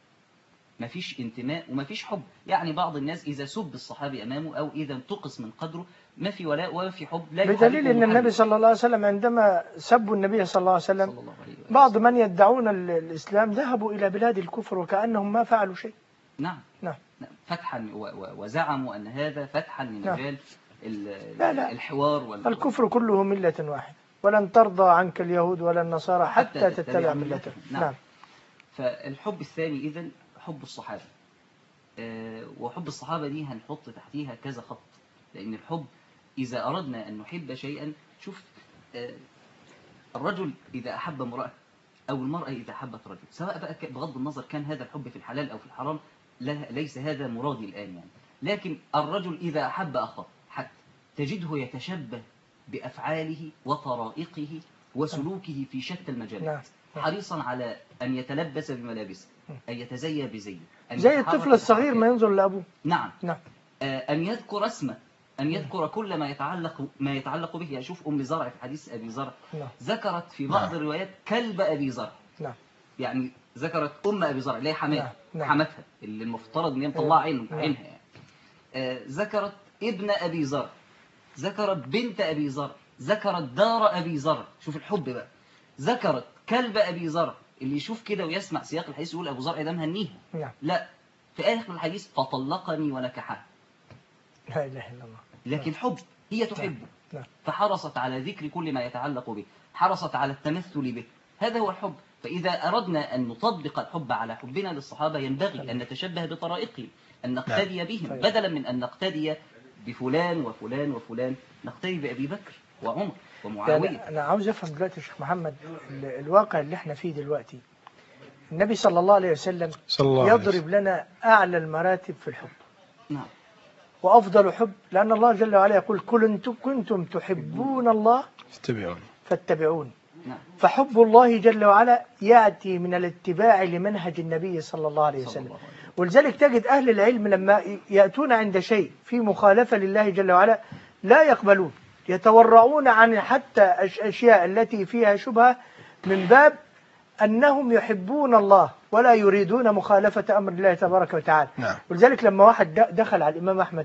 ما فيش انتماء وما فيش حب. يعني بعض الناس إذا سب الصحابي أمامه أو إذا انتقص من قدره ما في ولاء ولا في حب. لا بدليل أن النبي صلى الله عليه وسلم عندما سبوا النبي صلى الله عليه وسلم صلى الله عليه وآله. بعض من يدعون ال- الإسلام ذهبوا إلى بلاد الكفر وكأنهم ما فعلوا شيء. نعم. نعم. نعم. فتحا و- و- وزعموا أن هذا فتحا لمجال ال- لا لا. الحوار وال... الكفر كله ملة واحدة، ولن ترضى عنك اليهود ولا النصارى حتى, حتى تتبع ملتهم. نعم. نعم. فالحب الثاني إذن حب الصحابة. أه وحب الصحابة دي هنحط تحتيها كذا خط، لأن الحب إذا أردنا أن نحب شيئا، شوف أه الرجل إذا أحب امرأة أو المرأة إذا أحبت رجل، سواء بقى بغض النظر كان هذا الحب في الحلال أو في الحرام، لا ليس هذا مرادي الآن يعني. لكن الرجل إذا أحب أخاه حتى تجده يتشبه بأفعاله وطرائقه وسلوكه في شتى المجالات، حريصا على أن يتلبس بملابسه، أن يتزيى بزيه، زي الطفل الصغير ما ينظر لأبوه. نعم. نعم. آه أن يذكر اسمه، أن يذكر كل ما يتعلق ما يتعلق به. يعني شوف أم زرع في حديث أبي زرع نعم. ذكرت في بعض نعم. الروايات كلب أبي زرع. نعم. يعني ذكرت أم أبي زرع اللي هي حماتها، نعم. حماتها اللي المفترض إن هي مطلعة عين نعم. عينها يعني. آه ذكرت ابن أبي زرع، ذكرت بنت أبي زرع، ذكرت دار أبي زرع. شوف الحب بقى. ذكرت كلب أبي زرع، اللي يشوف كده ويسمع سياق الحديث يقول أبو زرع ده مهنيها. نعم. لا، في آخر الحديث فطلقني ونكحها. لا إله إلا الله. لكن حب، هي تحبه. نعم. فحرصت على ذكر كل ما يتعلق به، حرصت على التمثل به. هذا هو الحب. فإذا أردنا أن نطبق الحب على حبنا للصحابة ينبغي أن نتشبه بطرائقهم، أن نقتدي بهم، بدلا من أن نقتدي بفلان وفلان وفلان، نقتدي بأبي بكر وعمر ومعاوية. يعني أنا عاوز أفهم دلوقتي يا شيخ محمد الواقع اللي احنا فيه دلوقتي. النبي صلى الله عليه وسلم صلى الله عليه يضرب وسلم. لنا أعلى المراتب في الحب نعم. وأفضل حب، لأن الله جل وعلا يقول كل أنتم كنتم تحبون الله اتبعوني فاتبعوني. نعم. فحب الله جل وعلا يأتي من الاتباع لمنهج النبي صلى الله عليه صلى وسلم. الله عليه وسلم. ولذلك تجد أهل العلم لما يأتون عند شيء في مخالفة لله جل وعلا لا يقبلون، يتورعون عن حتى الأشياء التي فيها شبهة من باب أنهم يحبون الله ولا يريدون مخالفة أمر الله تبارك وتعالى. نعم. ولذلك لما واحد دخل على الإمام أحمد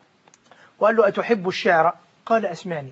وقال له أتحب الشعر؟ قال أسمعني.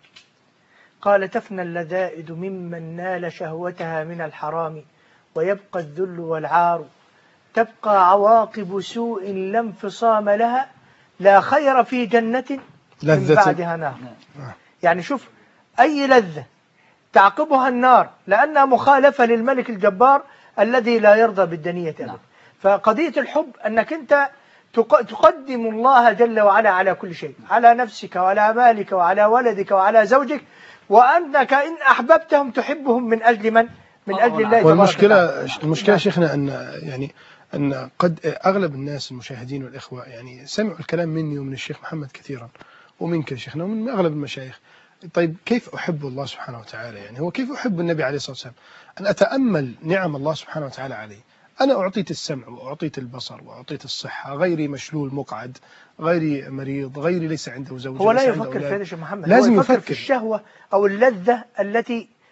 قال تفنى اللذائذ ممن نال شهوتها من الحرام ويبقى الذل والعار، تبقى عواقب سوء لا انفصام لها، لا خير في جنة من بعدها نار. يعني شوف أي لذة تعقبها النار لأنها مخالفة للملك الجبار الذي لا يرضى بالدنية أبدا. فقضية الحب أنك أنت تقدم الله جل وعلا على كل شيء، على نفسك وعلى مالك وعلى ولدك وعلى زوجك، وأنك إن أحببتهم تحبهم من أجل من؟ من أجل الله. والمشكلة المشكلة شيخنا أن يعني أن قد أغلب الناس المشاهدين والإخوة يعني سمعوا الكلام مني ومن الشيخ محمد كثيرا ومنك شيخنا ومن أغلب المشايخ. طيب كيف أحب الله سبحانه وتعالى؟ يعني هو كيف أحب النبي عليه الصلاة والسلام؟ أن أتأمل نعم الله سبحانه وتعالى علي. أنا أعطيت السمع وأعطيت البصر وأعطيت الصحة، غيري مشلول مقعد، غيري مريض، غيري ليس عنده زوجة. هو لا يفكر في هذا يا شيخ محمد، لازم هو يفكر يفكر في الشهوة أو اللذة التي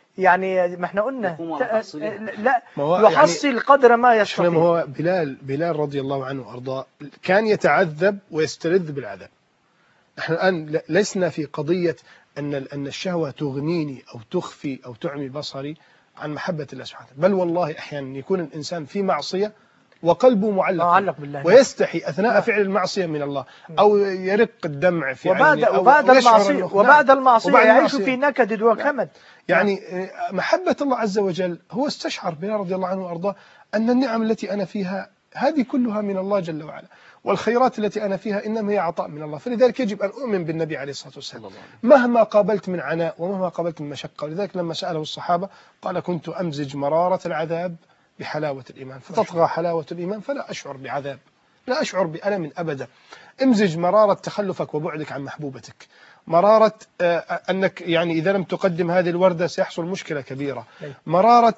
يعني ما احنا قلنا يقوم على تحصيلها. لا ما هو يحصل يعني قدر ما شوف يستطيع. ما هو بلال بلال رضي الله عنه وأرضاه كان يتعذب ويستلذ بالعذاب. نحن الآن لسنا في قضية أن أن الشهوة تغنيني أو تخفي أو تعمي بصري عن محبة الله سبحانه وتعالى، بل والله أحيانا يكون الإنسان في معصية وقلبه معلق, معلق بالله، ويستحي أثناء نعم. فعل المعصية من الله، أو يرق الدمع في وبعد عينه، أو وبعد أو يشعر المعصية أنه- وبعد نعم. المعصية وبعد يعيش المعصية. في نكد وكمد. يعني محبة الله عز وجل، هو استشعر بلال رضي الله عنه وأرضاه أن النعم التي أنا فيها هذه كلها من الله جل وعلا، والخيرات التي أنا فيها إنما هي عطاء من الله، فلذلك يجب أن أؤمن بالنبي عليه الصلاة والسلام مهما قابلت من عناء ومهما قابلت من مشقة. ولذلك لما سأله الصحابة قال كنت أمزج مرارة العذاب بحلاوة الإيمان، فتطغى حلاوة الإيمان فلا أشعر بعذاب، لا أشعر بألم أبدا. امزج مرارة تخلفك وبعدك عن محبوبتك، مرارة أنك يعني إذا لم تقدم هذه الوردة سيحصل مشكلة كبيرة، مرارة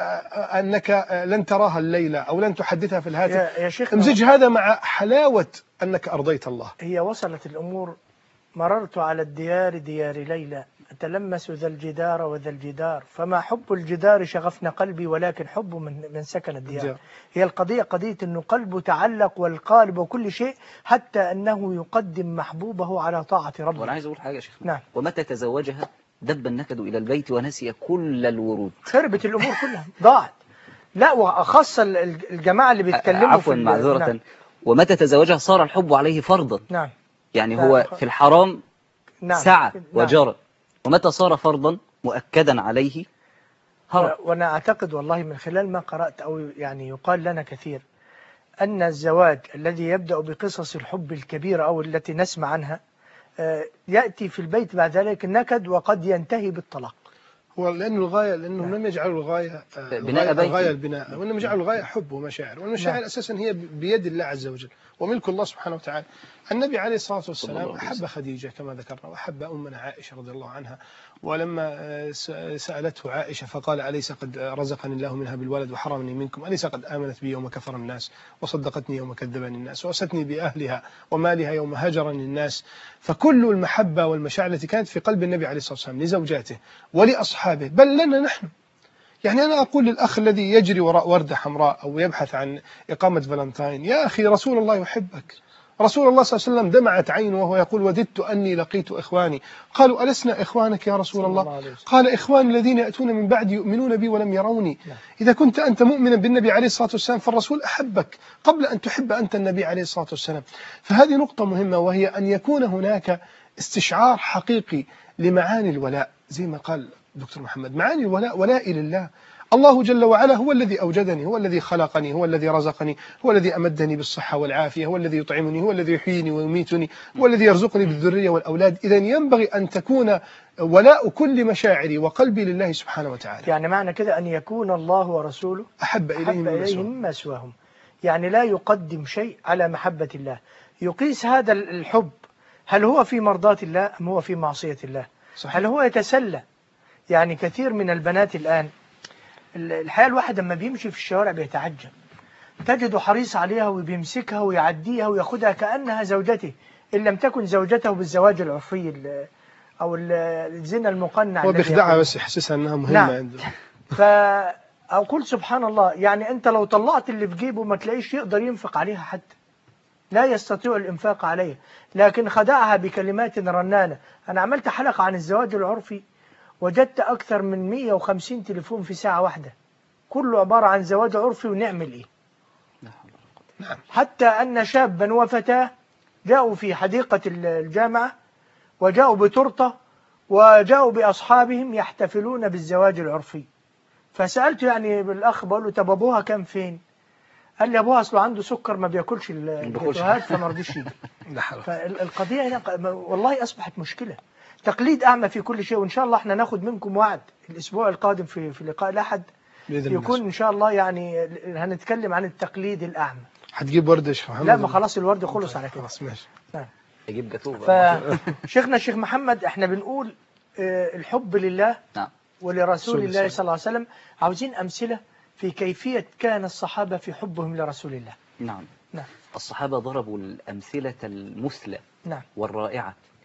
أنك لن تراها الليلة أو لن تحدثها في الهاتف. يا, يا شيخ امزج هذا مع حلاوة أنك أرضيت الله. هي وصلت الأمور. مررت على الديار ديار ليلى أتلمس ذا الجدار وذا الجدار، فما حب الجدار شغفنا قلبي ولكن حب من, من سكن الديار. جار. هي القضية قضية أنه قلبه تعلق والقالب وكل شيء، حتى أنه يقدم محبوبه على طاعة ربه. وأنا عايز أقول حاجة يا شيخ. نعم. ومتى تزوجها دب النكد إلى البيت ونسي كل الورود. خربت الأمور كلها ضاعت. لا وخاصة الجماعة اللي بيتكلموا عفوا معذرة. نعم. ومتى تزوجها صار الحب عليه فرضا. نعم. يعني هو في الحرام نعم. سعى نعم. وجرى، ومتى صار فرضا مؤكدا عليه هرب. وأنا أعتقد والله من خلال ما قرأت أو يعني يقال لنا كثير أن الزواج الذي يبدأ بقصص الحب الكبيرة أو التي نسمع عنها يأتي في البيت بعد ذلك النكد وقد ينتهي بالطلاق. هو لأنه الغاية لأنهم لم يجعلوا الغاية بناء بيت، الغاية البناء، وإنما جعلوا الغاية حب ومشاعر، والمشاعر أساسا هي بيد الله عز وجل وملك الله سبحانه وتعالى. النبي عليه الصلاة والسلام أحب خديجة كما ذكرنا، وأحب أمنا عائشة رضي الله عنها، ولما سألته عائشة فقال أليس قد رزقني الله منها بالولد وحرمني منكم، أليس قد آمنت بي يوم كفر الناس وصدقتني يوم كذبني الناس وأستني بأهلها ومالها يوم هجرني الناس. فكل المحبة والمشاعر التي كانت في قلب النبي عليه الصلاة والسلام لزوجاته ولأصحابه بل لنا نحن. يعني أنا أقول للأخ الذي يجري وراء وردة حمراء أو يبحث عن إقامة فالنتاين، يا أخي رسول الله يحبك. رسول الله صلى الله عليه وسلم دمعت عينه وهو يقول وددت أني لقيت إخواني. قالوا ألسنا إخوانك يا رسول الله؟ قال إخواني الذين يأتون من بعد يؤمنون بي ولم يروني. إذا كنت أنت مؤمنا بالنبي عليه الصلاة والسلام فالرسول أحبك قبل أن تحب أنت النبي عليه الصلاة والسلام. فهذه نقطة مهمة، وهي أن يكون هناك استشعار حقيقي لمعاني الولاء، زي ما قال دكتور محمد، معاني الولاء ولائي لله. الله جل وعلا هو الذي أوجدني، هو الذي خلقني، هو الذي رزقني، هو الذي أمدني بالصحة والعافية، هو الذي يطعمني، هو الذي يحييني ويميتني، هو الذي يرزقني بالذرية والأولاد. إذن ينبغي أن تكون ولاء كل مشاعري وقلبي لله سبحانه وتعالى. يعني معنى كده أن يكون الله ورسوله أحب إليهم, إليهم مما سواهم، يعني لا يقدم شيء على محبة الله. يقيس هذا الحب هل هو في مرضاة الله أم هو في معصية الله؟ صحيح. هل هو يتسلى؟ يعني كثير من البنات الآن الحقيقة الواحد لما بيمشي في الشوارع بيتعجب، تجده حريص عليها وبيمسكها ويعديها وياخدها كأنها زوجته، إن لم تكن زوجته بالزواج العرفي أو الزنا المقنع. هو بيخدعها بس يحسسها أنها مهمة. نعم. عنده. فأقول سبحان الله، يعني أنت لو طلعت اللي في جيبه ما تلاقيش يقدر ينفق عليها، حتى لا يستطيع الإنفاق عليها، لكن خدعها بكلمات رنانة. أنا عملت حلقة عن الزواج العرفي وجدت أكثر من مئة وخمسين تليفون في ساعة واحدة، كله عبارة عن زواج عرفي ونعمل إيه. حتى أن شابا وفتاة جاءوا في حديقة الجامعة وجاءوا بتورتة وجاءوا بأصحابهم يحتفلون بالزواج العرفي. فسألت يعني بالأخ بقول له طب أبوها كان فين؟ قال لي أبوها أصله عنده سكر ما بياكلش الجاتوهات فما رضيش يجي. فالقضية هنا والله أصبحت مشكلة، تقليد أعمى في كل شيء. وإن شاء الله احنا ناخد منكم وعد الأسبوع القادم في في لقاء الأحد يكون إن شاء الله، يعني هنتكلم عن التقليد الأعمى. هتجيب ورد يا شيخ محمد؟ لا ما خلاص الورد خلص على كده. خلاص ماشي. اجيب جاتوه. فشيخنا الشيخ محمد احنا بنقول الحب لله نعم ولرسول الله صلى الله عليه وسلم. عاوزين أمثلة في كيفية كان الصحابة في حبهم لرسول الله. نعم. نعم. الصحابة ضربوا الأمثلة المثلى نعم. والرائعة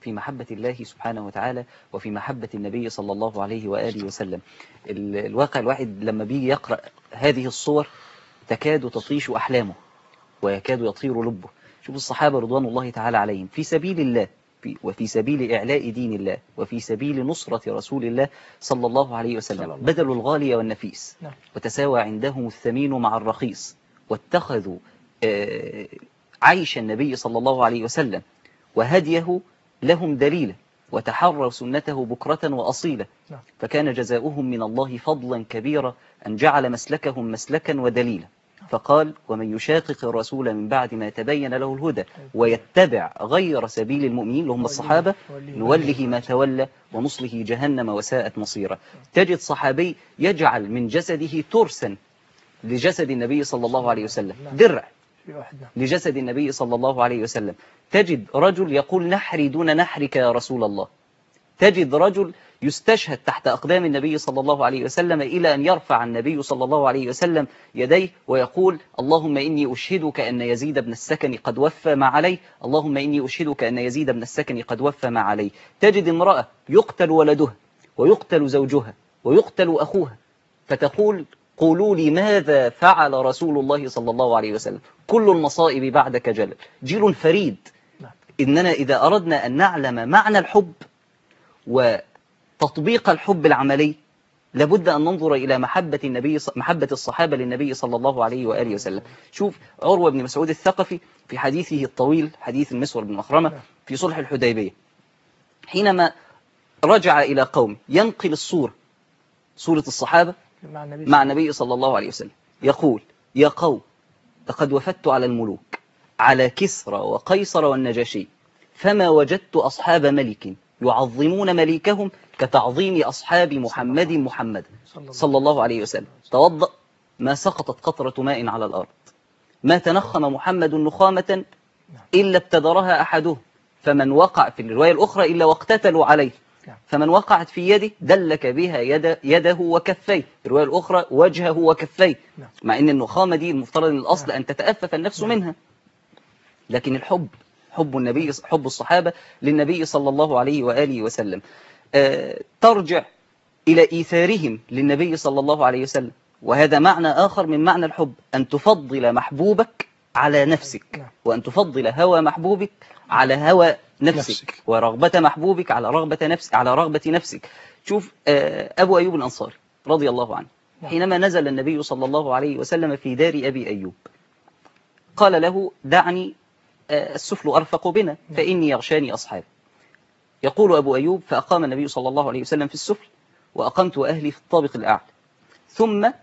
في محبة الله سبحانه وتعالى وفي محبة النبي صلى الله عليه وآله وسلم. الواقع الواحد لما بيجي يقرأ هذه الصور تكاد تطيش أحلامه ويكاد يطير لبه. شوف الصحابة رضوان الله تعالى عليهم في سبيل الله وفي سبيل إعلاء دين الله وفي سبيل نصرة رسول الله صلى الله عليه وسلم بذلوا الغالي والنفيس وتساوى عندهم الثمين مع الرخيص، واتخذوا عيش النبي صلى الله عليه وسلم وهديه لهم دليلا، وتحروا سنته بكرة وأصيلة، فكان جزاؤهم من الله فضلا كبيرا أن جعل مسلكهم مسلكا ودليلا. فقال: ومن يشاقق الرسول من بعد ما تبين له الهدى ويتبع غير سبيل المؤمنين اللي هم الصحابة نوله ما تولى ونصله جهنم وساءت مصيرا. تجد صحابي يجعل من جسده ترسا لجسد النبي صلى الله عليه وسلم، درع لجسد النبي صلى الله عليه وسلم. تجد رجل يقول: نحري دون نحرك يا رسول الله. تجد رجل يستشهد تحت أقدام النبي صلى الله عليه وسلم إلى أن يرفع النبي صلى الله عليه وسلم يديه ويقول: اللهم إني أشهدك أن يزيد بن السكن قد وفى ما عليه، اللهم إني أشهدك أن يزيد بن السكن قد وفى ما عليه. تجد امرأة يقتل ولدها ويقتل زوجها ويقتل أخوها فتقول: قولوا لي ماذا فعل رسول الله صلى الله عليه وسلم؟ كل المصائب بعدك جلل. جيل فريد. إننا إذا أردنا أن نعلم معنى الحب وتطبيق الحب العملي لابد أن ننظر إلى محبة النبي محبة الصحابة للنبي صلى الله عليه وآله وسلم. شوف عروة بن مسعود الثقفي في حديثه الطويل، حديث المسور بن مخرمة في صلح الحديبية، حينما رجع إلى قوم ينقل الصورة صورة الصحابة مع النبي صلى الله عليه وسلم، يقول: يا قوم لقد وفدت على الملوك، على كسرى وقيصر والنجاشي، فما وجدت أصحاب ملك يعظمون مليكهم كتعظيم أصحاب محمد محمد صلى الله عليه وسلم. توضأ ما سقطت قطرة ماء على الأرض، ما تنخم محمد نخامة إلا ابتدرها أحدهم، فمن وقع في الرواية الأخرى إلا واقتتلوا عليه، فمن وقعت في يده دلك بها يد يده وكفيه، الرواية الأخرى وجهه وكفيه، مع أن النخامة دي المفترض أن الأصل أن تتأفف النفس منها. لكن الحب، حب النبي، حب الصحابة للنبي صلى الله عليه وآله وسلم أه ترجع إلى إيثارهم للنبي صلى الله عليه وسلم. وهذا معنى آخر من معنى الحب، أن تفضل محبوبك على نفسك، وأن تفضل هوى محبوبك على هوى نفسك, نفسك. ورغبة محبوبك على رغبة نفسك على رغبة نفسك. شوف أه أبو أيوب الأنصاري رضي الله عنه حينما نزل النبي صلى الله عليه وسلم في دار أبي أيوب قال له: دعني السفل أرفق بنا فإني يغشاني أصحابي. يقول أبو أيوب: فأقام النبي صلى الله عليه وسلم في السفل وأقمت أهلي في الطابق الأعلى، ثم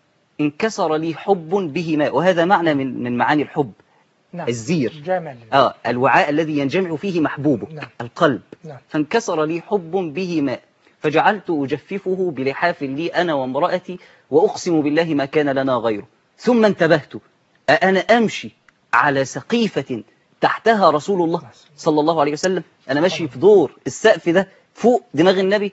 انكسر لي حب به ماء. وهذا معنى من من معاني الحب. نعم. الزير، آه الوعاء الذي ينجمع فيه محبوبك. نعم. القلب. نعم. فانكسر لي حب به ماء فجعلت أجففه بلحاف لي أنا وامرأتي وأقسم بالله ما كان لنا غيره. ثم انتبهت أنا أمشي على سقيفة تحتها رسول الله صلى الله عليه وسلم، أنا ماشي في دور السقف ده فوق دماغ النبي،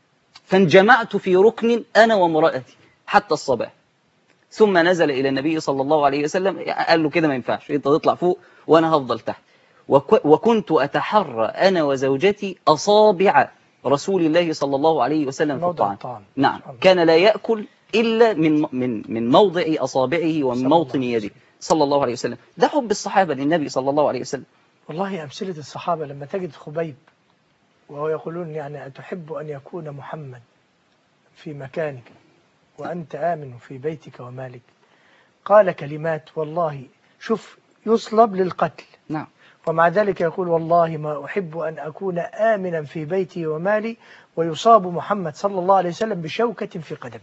فانجمعت في ركن أنا وامرأتي حتى الصباح. ثم نزل إلى النبي صلى الله عليه وسلم قال له: كده ما ينفعش، أنت تطلع فوق وأنا هفضل تحت. وكنت أتحرى أنا وزوجتي أصابع رسول الله صلى الله عليه وسلم في الطعام. نعم، كان لا يأكل إلا من من من موضع أصابعه ومن موطن يده صلى الله عليه وسلم. ده حب الصحابة للنبي صلى الله عليه وسلم. والله أمثلة الصحابة لما تجد خبيب وهو يقولون: يعني أتحب أن يكون محمد في مكانك وأنت آمن في بيتك ومالك؟ قال كلمات والله شوف يصلب للقتل. نعم. ومع ذلك يقول: والله ما أحب أن أكون آمنا في بيتي ومالي ويصاب محمد صلى الله عليه وسلم بشوكة في قدمه.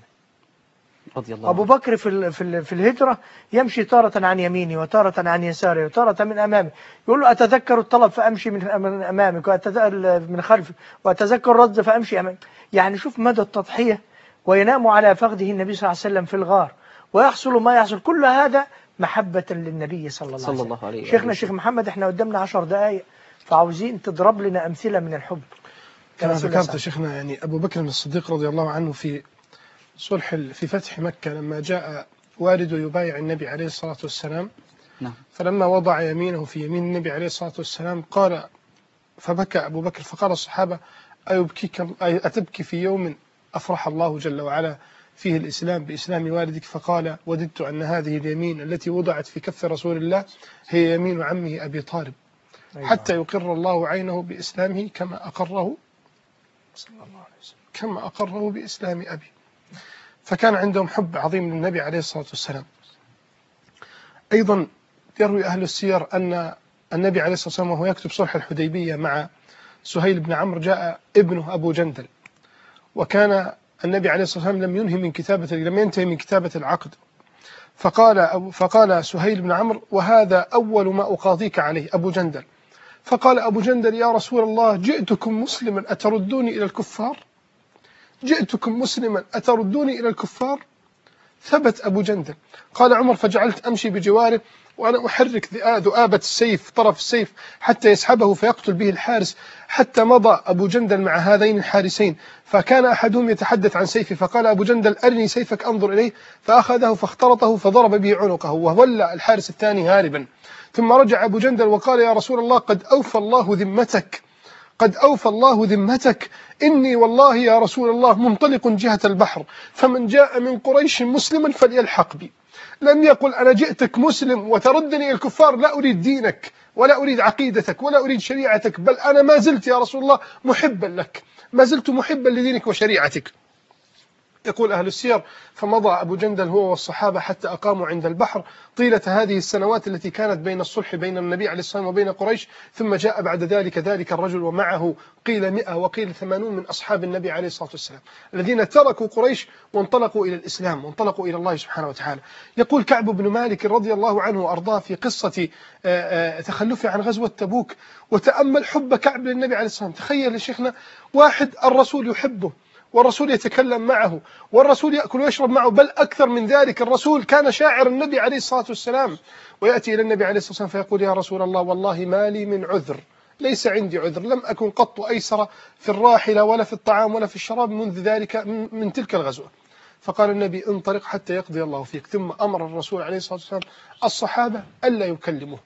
رضي الله. أبو بكر في في في الهجرة يمشي تارة عن يمينه وتارة عن يساره وتارة من أمامه، يقول له: أتذكر الطلب فأمشي من أمامك من خلفك، وأتذكر الرد فأمشي أمامك. يعني شوف مدى التضحية. وينام على فخذه النبي صلى الله عليه وسلم في الغار ويحصل ما يحصل، كل هذا محبة للنبي صلى الله عليه وسلم. عليه شيخنا الشيخ محمد، احنا قدامنا عشر دقائق، فعاوزين تضرب لنا أمثلة من الحب. كما ذكرت شيخنا، يعني أبو بكر الصديق رضي الله عنه في صلح في فتح مكة لما جاء والده يبايع النبي عليه الصلاة والسلام، نعم. فلما وضع يمينه في يمين النبي عليه الصلاة والسلام قال فبكى أبو بكر فقال الصحابة أيبكيك أي أتبكي في يوم أفرح الله جل وعلا فيه الإسلام بإسلام والدك؟ فقال وددت أن هذه اليمين التي وضعت في كف رسول الله هي يمين عمه أبي طالب حتى يقر الله عينه بإسلامه كما أقره كما أقره بإسلام أبي. فكان عندهم حب عظيم للنبي عليه الصلاة والسلام. أيضا يروي أهل السير أن النبي عليه الصلاة والسلام وهو يكتب صلح الحديبية مع سهيل بن عمرو جاء ابنه أبو جندل، وكان النبي عليه الصلاة والسلام لم ينهي من كتابة لم ينتهي من كتابة العقد، فقال فقال سهيل بن عمرو وهذا أول ما أقاضيك عليه أبو جندل. فقال أبو جندل يا رسول الله جئتكم مسلما أتردوني إلى الكفار؟ جئتكم مسلما أتردوني إلى الكفار؟ ثبت أبو جندل. قال عمر فجعلت أمشي بجواره وأنا أحرك ذؤابة السيف طرف السيف حتى يسحبه فيقتل به الحارس، حتى مضى أبو جندل مع هذين الحارسين فكان أحدهم يتحدث عن سيفه فقال أبو جندل أرني سيفك أنظر إليه، فأخذه فاخترطه فضرب به عنقه وولى الحارس الثاني هاربا. ثم رجع أبو جندل وقال يا رسول الله قد أوفى الله ذمتك قد أوفى الله ذمتك إني والله يا رسول الله منطلق جهة البحر فمن جاء من قريش مسلما فليلحق بي. لم يقل أنا جئتك مسلم وتردني الكفار، لا أريد دينك ولا أريد عقيدتك ولا أريد شريعتك، بل أنا ما زلت يا رسول الله محبا لك، ما زلت محبا لدينك وشريعتك. يقول أهل السير فمضى أبو جندل هو والصحابة حتى أقاموا عند البحر طيلة هذه السنوات التي كانت بين الصلح بين النبي عليه الصلاة والسلام وبين قريش. ثم جاء بعد ذلك ذلك الرجل ومعه قيل مئة وقيل ثمانون من أصحاب النبي عليه الصلاة والسلام الذين تركوا قريش وانطلقوا إلى الإسلام وانطلقوا إلى الله سبحانه وتعالى. يقول كعب بن مالك رضي الله عنه وأرضاه في قصة تخلفه عن غزوة تبوك وتأمل حب كعب للنبي عليه الصلاة والسلام. تخيل يا شيخنا واحد الرسول يحبه والرسول يتكلم معه والرسول يأكل ويشرب معه، بل أكثر من ذلك الرسول كان شاعر النبي عليه الصلاة والسلام، ويأتي إلى النبي عليه الصلاة والسلام فيقول يا رسول الله والله ما لي من عذر، ليس عندي عذر، لم أكن قط أيسر في الراحلة ولا في الطعام ولا في الشراب منذ ذلك من تلك الغزوة. فقال النبي انطلق حتى يقضي الله فيك. ثم أمر الرسول عليه الصلاة والسلام الصحابة ألا يكلموه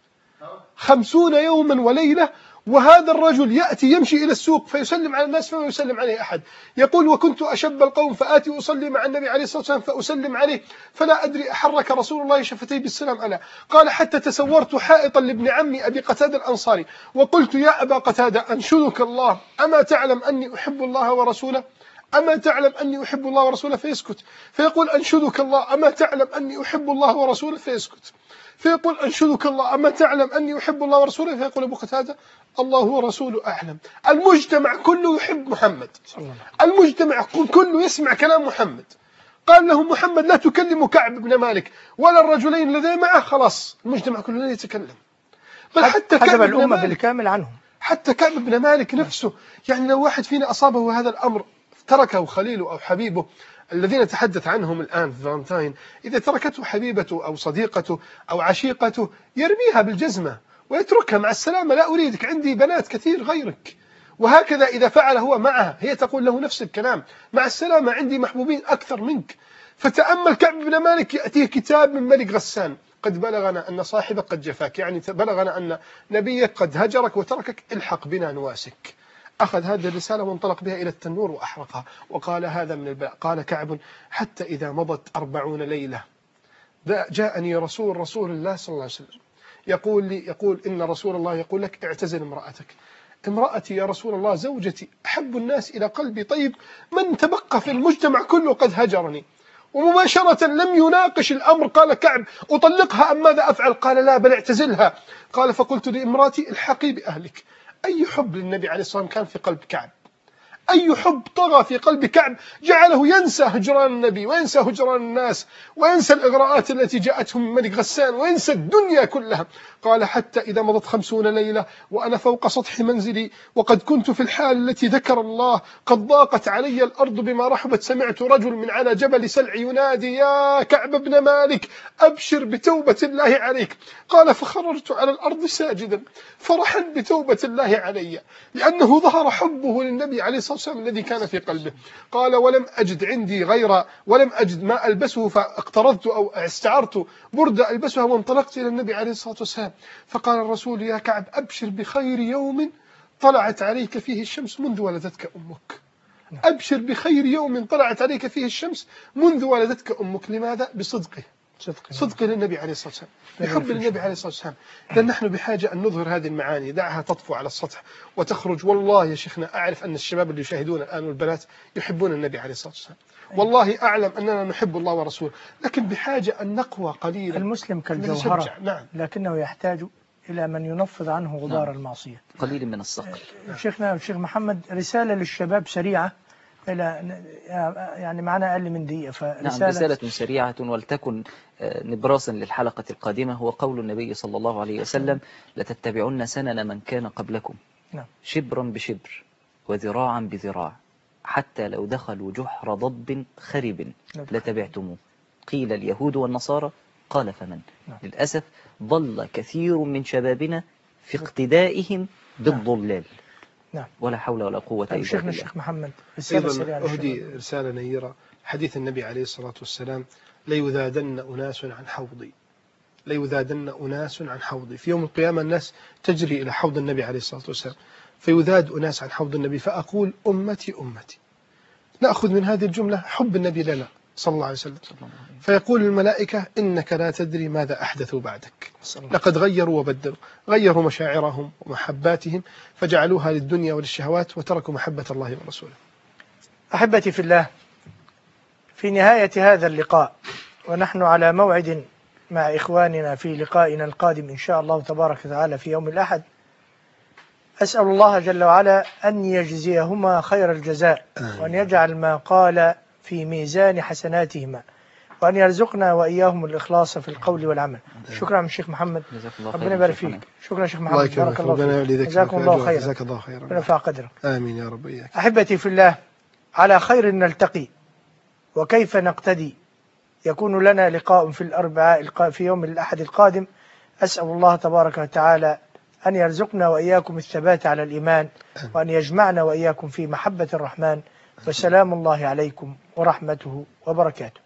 خمسون يوما وليلة، وهذا الرجل يأتي يمشي إلى السوق فيسلم على الناس فما يسلم عليه أحد. يقول وكنت أشب القوم فآتي أصلي مع النبي عليه الصلاة والسلام فأسلم عليه فلا أدري أحرك رسول الله شفتي بالسلام ألا. قال حتى تسورت حائطا لابن عمي أبي قتادة الأنصاري وقلت يا أبا قتادة أنشدك الله أما تعلم أني أحب الله ورسوله أما تعلم أني أحب الله ورسوله فيسكت. فيقول أنشدك الله أما تعلم أني أحب الله ورسوله فيسكت. فيقول أنشدك الله أما تعلم أني أحب الله ورسوله فيقول أبو قتادة الله ورسوله أعلم. المجتمع كله يحب محمد، المجتمع كله يسمع كلام محمد. قال له محمد لا تكلم كعب بن مالك ولا الرجلين الذين معه، خلاص المجتمع كله لا يتكلم. بل حتى كعب بن الأمة بالكامل عنهم، حتى كعب بن مالك نفسه، يعني لو واحد فينا أصابه هذا الأمر تركه خليله أو حبيبه الذين نتحدث عنهم الآن في فالنتاين، إذا تركته حبيبته أو صديقته أو عشيقته يرميها بالجزمة ويتركها مع السلامة، لا أريدك، عندي بنات كثير غيرك. وهكذا إذا فعل هو معها هي تقول له نفس الكلام، مع السلامة عندي محبوبين أكثر منك. فتأمل كعب بن مالك يأتيه كتاب من ملك غسان قد بلغنا أن صاحبك قد جفاك، يعني بلغنا أن نبيك قد هجرك وتركك، الحق بنا نواسك. أخذ هذه الرسالة وانطلق بها إلى التنور وأحرقها وقال هذا من البلاء. قال كعب حتى إذا مضت أربعون ليلة جاءني رسول رسول الله صلى الله عليه وسلم يقول لي يقول إن رسول الله يقول لك اعتزل امرأتك. امرأتي يا رسول الله زوجتي أحب الناس إلى قلبي، طيب من تبقى في المجتمع كله قد هجرني. ومباشرة لم يناقش الأمر، قال كعب أطلقها أم ماذا أفعل؟ قال لا بل اعتزلها. قال فقلت لامرأتي الحقي بأهلك. أي حب للنبي عليه الصلاة والسلام كان في قلب كعب، أي حب طغى في قلب كعب جعله ينسى هجران النبي وينسى هجران الناس وينسى الإغراءات التي جاءته من ملك غسان وينسى الدنيا كلها. قال حتى إذا مضت خمسون ليلة وأنا فوق سطح منزلي وقد كنت في الحال التي ذكر الله، قد ضاقت علي الأرض بما رحبت، سمعت رجل من على جبل سلع ينادي يا كعب بن مالك أبشر بتوبة الله عليك. قال فخررت على الأرض ساجدا فرحا بتوبة الله علي، لأنه ظهر حبه للنبي عليه الصلاة والسلام الذي كان في قلبه. قال ولم أجد عندي غير ولم أجد ما ألبسه فاقترضت أو استعرت بردة ألبسها وانطلقت إلى النبي عليه الصلاة والسلام. فقال الرسول يا كعب أبشر بخير يوم طلعت عليك فيه الشمس منذ ولدتك أمك. أبشر بخير يوم طلعت عليك فيه الشمس منذ ولدتك أمك. لماذا؟ بصدقه، صدق صدق للنبي عليه الصلاة والسلام، بحب للنبي عليه الصلاة والسلام. لأن نحن بحاجة أن نظهر هذه المعاني، دعها تطفو على السطح وتخرج. والله يا شيخنا أعرف أن الشباب اللي يشاهدون الآن والبنات يحبون النبي عليه الصلاة والسلام، والله أعلم أننا نحب الله ورسوله، لكن بحاجة أن نقوى قليلا. المسلم نشجع. كالجوهرة، نعم. لكنه يحتاج إلى من ينفض عنه غبار نعم. المعصية. قليل من الصقل. شيخنا الشيخ محمد، رسالة للشباب سريعة، إلى يعني معنا أقل من دقيقة، فرسالة نعم، رسالة سريعة ولتكن نبراسا للحلقة القادمة. هو قول النبي صلى الله عليه وسلم: لتتبعن سنن من كان قبلكم نعم. شبرا بشبر وذراعا بذراع حتى لو دخلوا جحر ضب خرب لتبعتموه. قيل اليهود والنصارى، قال فمن؟ نعم. للأسف ضل كثير من شبابنا في اقتدائهم بالضلال. نعم. ولا حول ولا قوة إلا شيخنا بالله. الشيخ محمد، رسالة سريعة أيضا أهدي للشباب. رسالة نيرة، حديث النبي عليه الصلاة والسلام: ليذادن أناس عن حوضي، ليذادن أناس عن حوضي. في يوم القيامة الناس تجري إلى حوض النبي عليه الصلاة والسلام، فيذاد أناس عن حوض النبي، فأقول أمتي أمتي. نأخذ من هذه الجملة حب النبي لنا صلى الله عليه وسلم، فيقول الملائكة: إنك لا تدري ماذا أحدثوا بعدك، لقد غيروا وبدلوا، غيروا مشاعرهم ومحباتهم فجعلوها للدنيا وللشهوات وتركوا محبة الله ورسوله. أحبتي في الله، في نهاية هذا اللقاء ونحن على موعد مع إخواننا في لقائنا القادم إن شاء الله تبارك وتعالى في يوم الأحد، أسأل الله جل وعلا أن يجزيهما خير الجزاء، وأن يجعل ما قال في ميزان حسناتهما، وأن يرزقنا وإياهم الإخلاص في القول والعمل. شكرا من الشيخ محمد، ربنا يبارك فيك. شكرا شيخ محمد، بارك الله فيك، جزاكم الله خيرا، جزاك الله خيرا، ونفع قدرك. آمين يا رب إياك. أحبتي في الله، على خير نلتقي، وكيف نقتدي؟ يكون لنا لقاء في الأربعاء في يوم الأحد القادم. أسأل الله تبارك وتعالى أن يرزقنا وإياكم الثبات على الإيمان، وأن يجمعنا وإياكم في محبة الرحمن، وسلام الله عليكم ورحمته وبركاته.